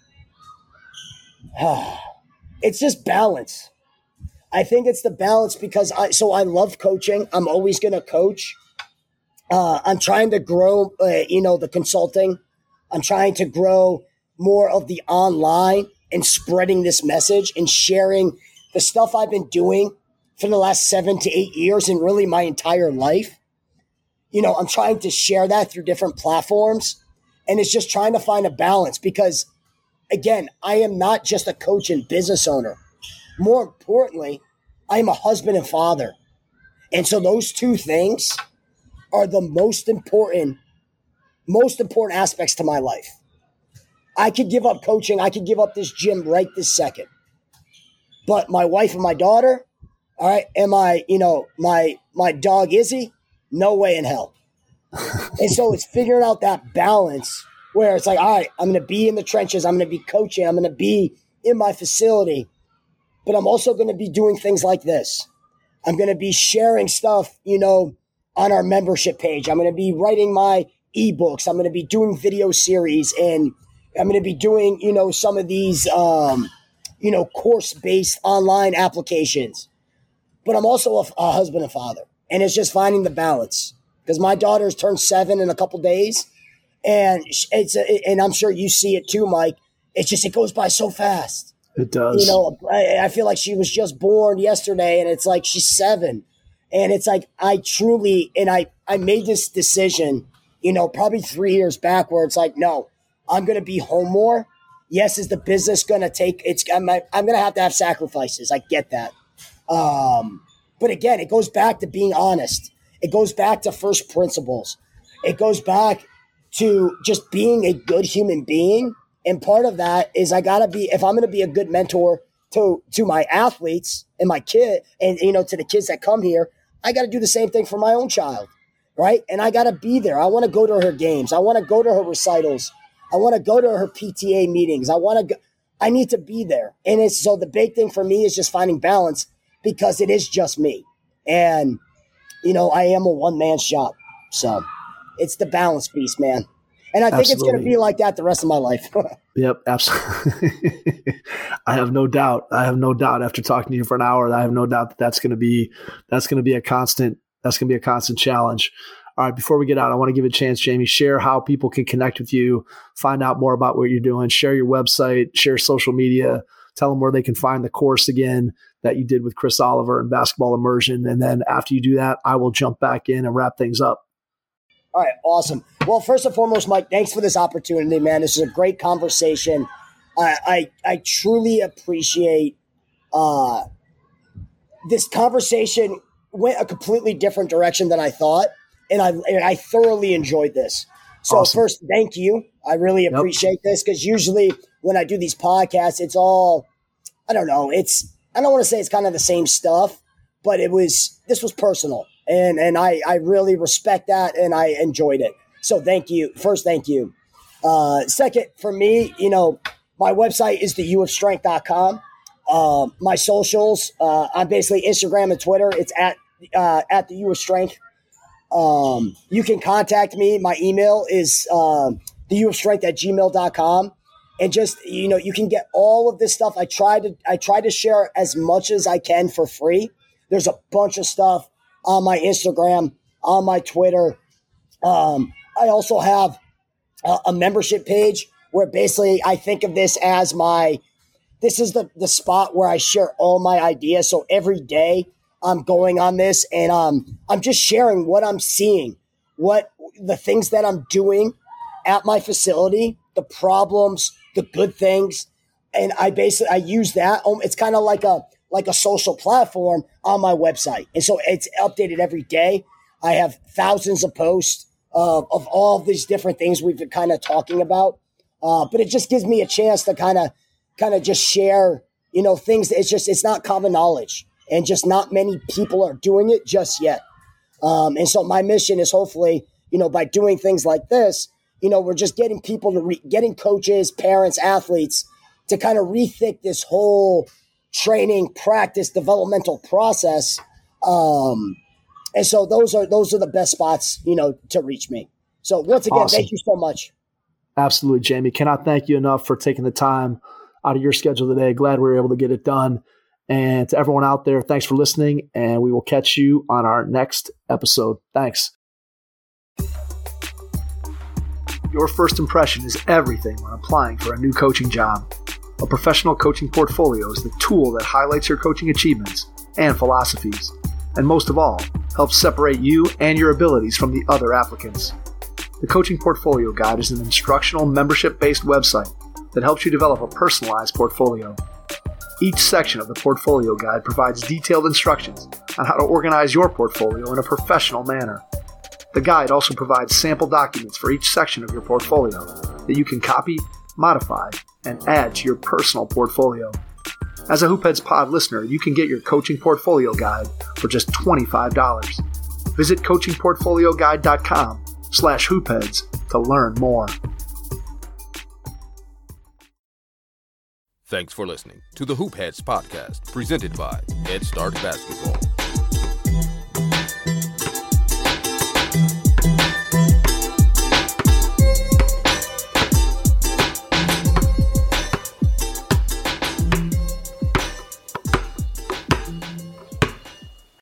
it's just balance. I think it's the balance, because I, so I love coaching. I'm always going to coach. Uh, I'm trying to grow, uh, you know, the consulting. I'm trying to grow more of the online and spreading this message and sharing the stuff I've been doing for the last seven to eight years and really my entire life. You know, I'm trying to share that through different platforms. And it's just trying to find a balance because, again, I am not just a coach and business owner. More importantly, I am a husband and father. And so those two things are the most important, most important aspects to my life. I could give up coaching. I could give up this gym right this second. But my wife and my daughter, all right, and my, you know, my my dog Izzy, no way in hell. And so it's figuring out that balance where it's like, all right, I'm going to be in the trenches. I'm going to be coaching. I'm going to be in my facility. But I'm also going to be doing things like this. I'm going to be sharing stuff, you know, on our membership page. I'm going to be writing my ebooks. I'm going to be doing video series, and I'm going to be doing, you know, some of these, um, you know, course-based online applications. But I'm also a, a husband and father, and it's just finding the balance because my daughter's turned seven in a couple days, and it's a, and I'm sure you see it too, Mike. It's just it goes by so fast. It does. You know, I, I feel like she was just born yesterday, and it's like she's seven. And it's like I truly, and I, I made this decision, you know, probably three years back where it's like, no, I'm going to be home more. Yes, is the business going to take, it's, I'm, I'm going to have to have sacrifices. I get that. Um, but again, it goes back to being honest. It goes back to first principles. It goes back to just being a good human being. And part of that is I got to be, if I'm going to be a good mentor to, to my athletes and my kid and, you know, to the kids that come here, I got to do the same thing for my own child, right? And I got to be there. I want to go to her games. I want to go to her recitals. I want to go to her P T A meetings. I want to go, I need to be there. And it's, so the big thing for me is just finding balance because it is just me. And, you know, I am a one-man shop. So it's the balance piece, man. And I think absolutely. It's going to be like that the rest of my life. Yep, absolutely. I have no doubt. I have no doubt after talking to you for an hour, I have no doubt that that's going to be, that's going to be a constant, that's going to be a constant challenge. All right. Before we get out, I want to give it a chance, Jamie, share how people can connect with you, find out more about what you're doing, share your website, share social media, tell them where they can find the course again that you did with Chris Oliver and Basketball Immersion. And then after you do that, I will jump back in and wrap things up. All right, awesome. Well, first and foremost, Mike, thanks for this opportunity, man. This is a great conversation. I I, I truly appreciate uh, this conversation went a completely different direction than I thought, and I and I thoroughly enjoyed this. So awesome. First, thank you. I really appreciate yep. this because usually when I do these podcasts, it's all, I don't know, it's, I don't want to say it's kind of the same stuff, but it was, this was personal. And and I, I really respect that, and I enjoyed it. So thank you. First, thank you. Uh, second, for me, you know, my website is the u of strength dot com. Uh, my socials, uh, I'm basically Instagram and Twitter. It's at uh, at the U of Strength. Um, you can contact me. My email is uh, the u of strength at gmail dot com. And just, you know, you can get all of this stuff. I try to I try to share as much as I can for free. There's a bunch of stuff on my Instagram, on my Twitter. Um, I also have a, a membership page where basically I think of this as my, this is the, the spot where I share all my ideas. So every day I'm going on this and um, I'm just sharing what I'm seeing, what the things that I'm doing at my facility, the problems, the good things. And I basically, I use that. It's kind of like a, like a social platform on my website. And so it's updated every day. I have thousands of posts uh, of all of these different things we've been kind of talking about. Uh, but it just gives me a chance to kind of, kind of just share, you know, things that it's just, it's not common knowledge and just not many people are doing it just yet. Um, and so my mission is hopefully, you know, by doing things like this, you know, we're just getting people to re- getting coaches, parents, athletes to kind of rethink this whole training, practice, developmental process. Um, and so those are, those are the best spots, you know, to reach me. So once again, awesome. Thank you so much. Absolutely, Jamie. Cannot thank you enough for taking the time out of your schedule today. Glad we were able to get it done. And to everyone out there, thanks for listening, and we will catch you on our next episode. Thanks. Your first impression is everything when applying for a new coaching job. A professional coaching portfolio is the tool that highlights your coaching achievements and philosophies, and most of all, helps separate you and your abilities from the other applicants. The Coaching Portfolio Guide is an instructional, membership-based website that helps you develop a personalized portfolio. Each section of the Portfolio Guide provides detailed instructions on how to organize your portfolio in a professional manner. The guide also provides sample documents for each section of your portfolio that you can copy, modify, and add to your personal portfolio. As a Hoopheads Pod listener, you can get your Coaching Portfolio Guide for just twenty-five dollars. Visit coaching portfolio guide dot com slash hoopheads to learn more. Thanks for listening to the Hoopheads podcast, presented by Head Start Basketball.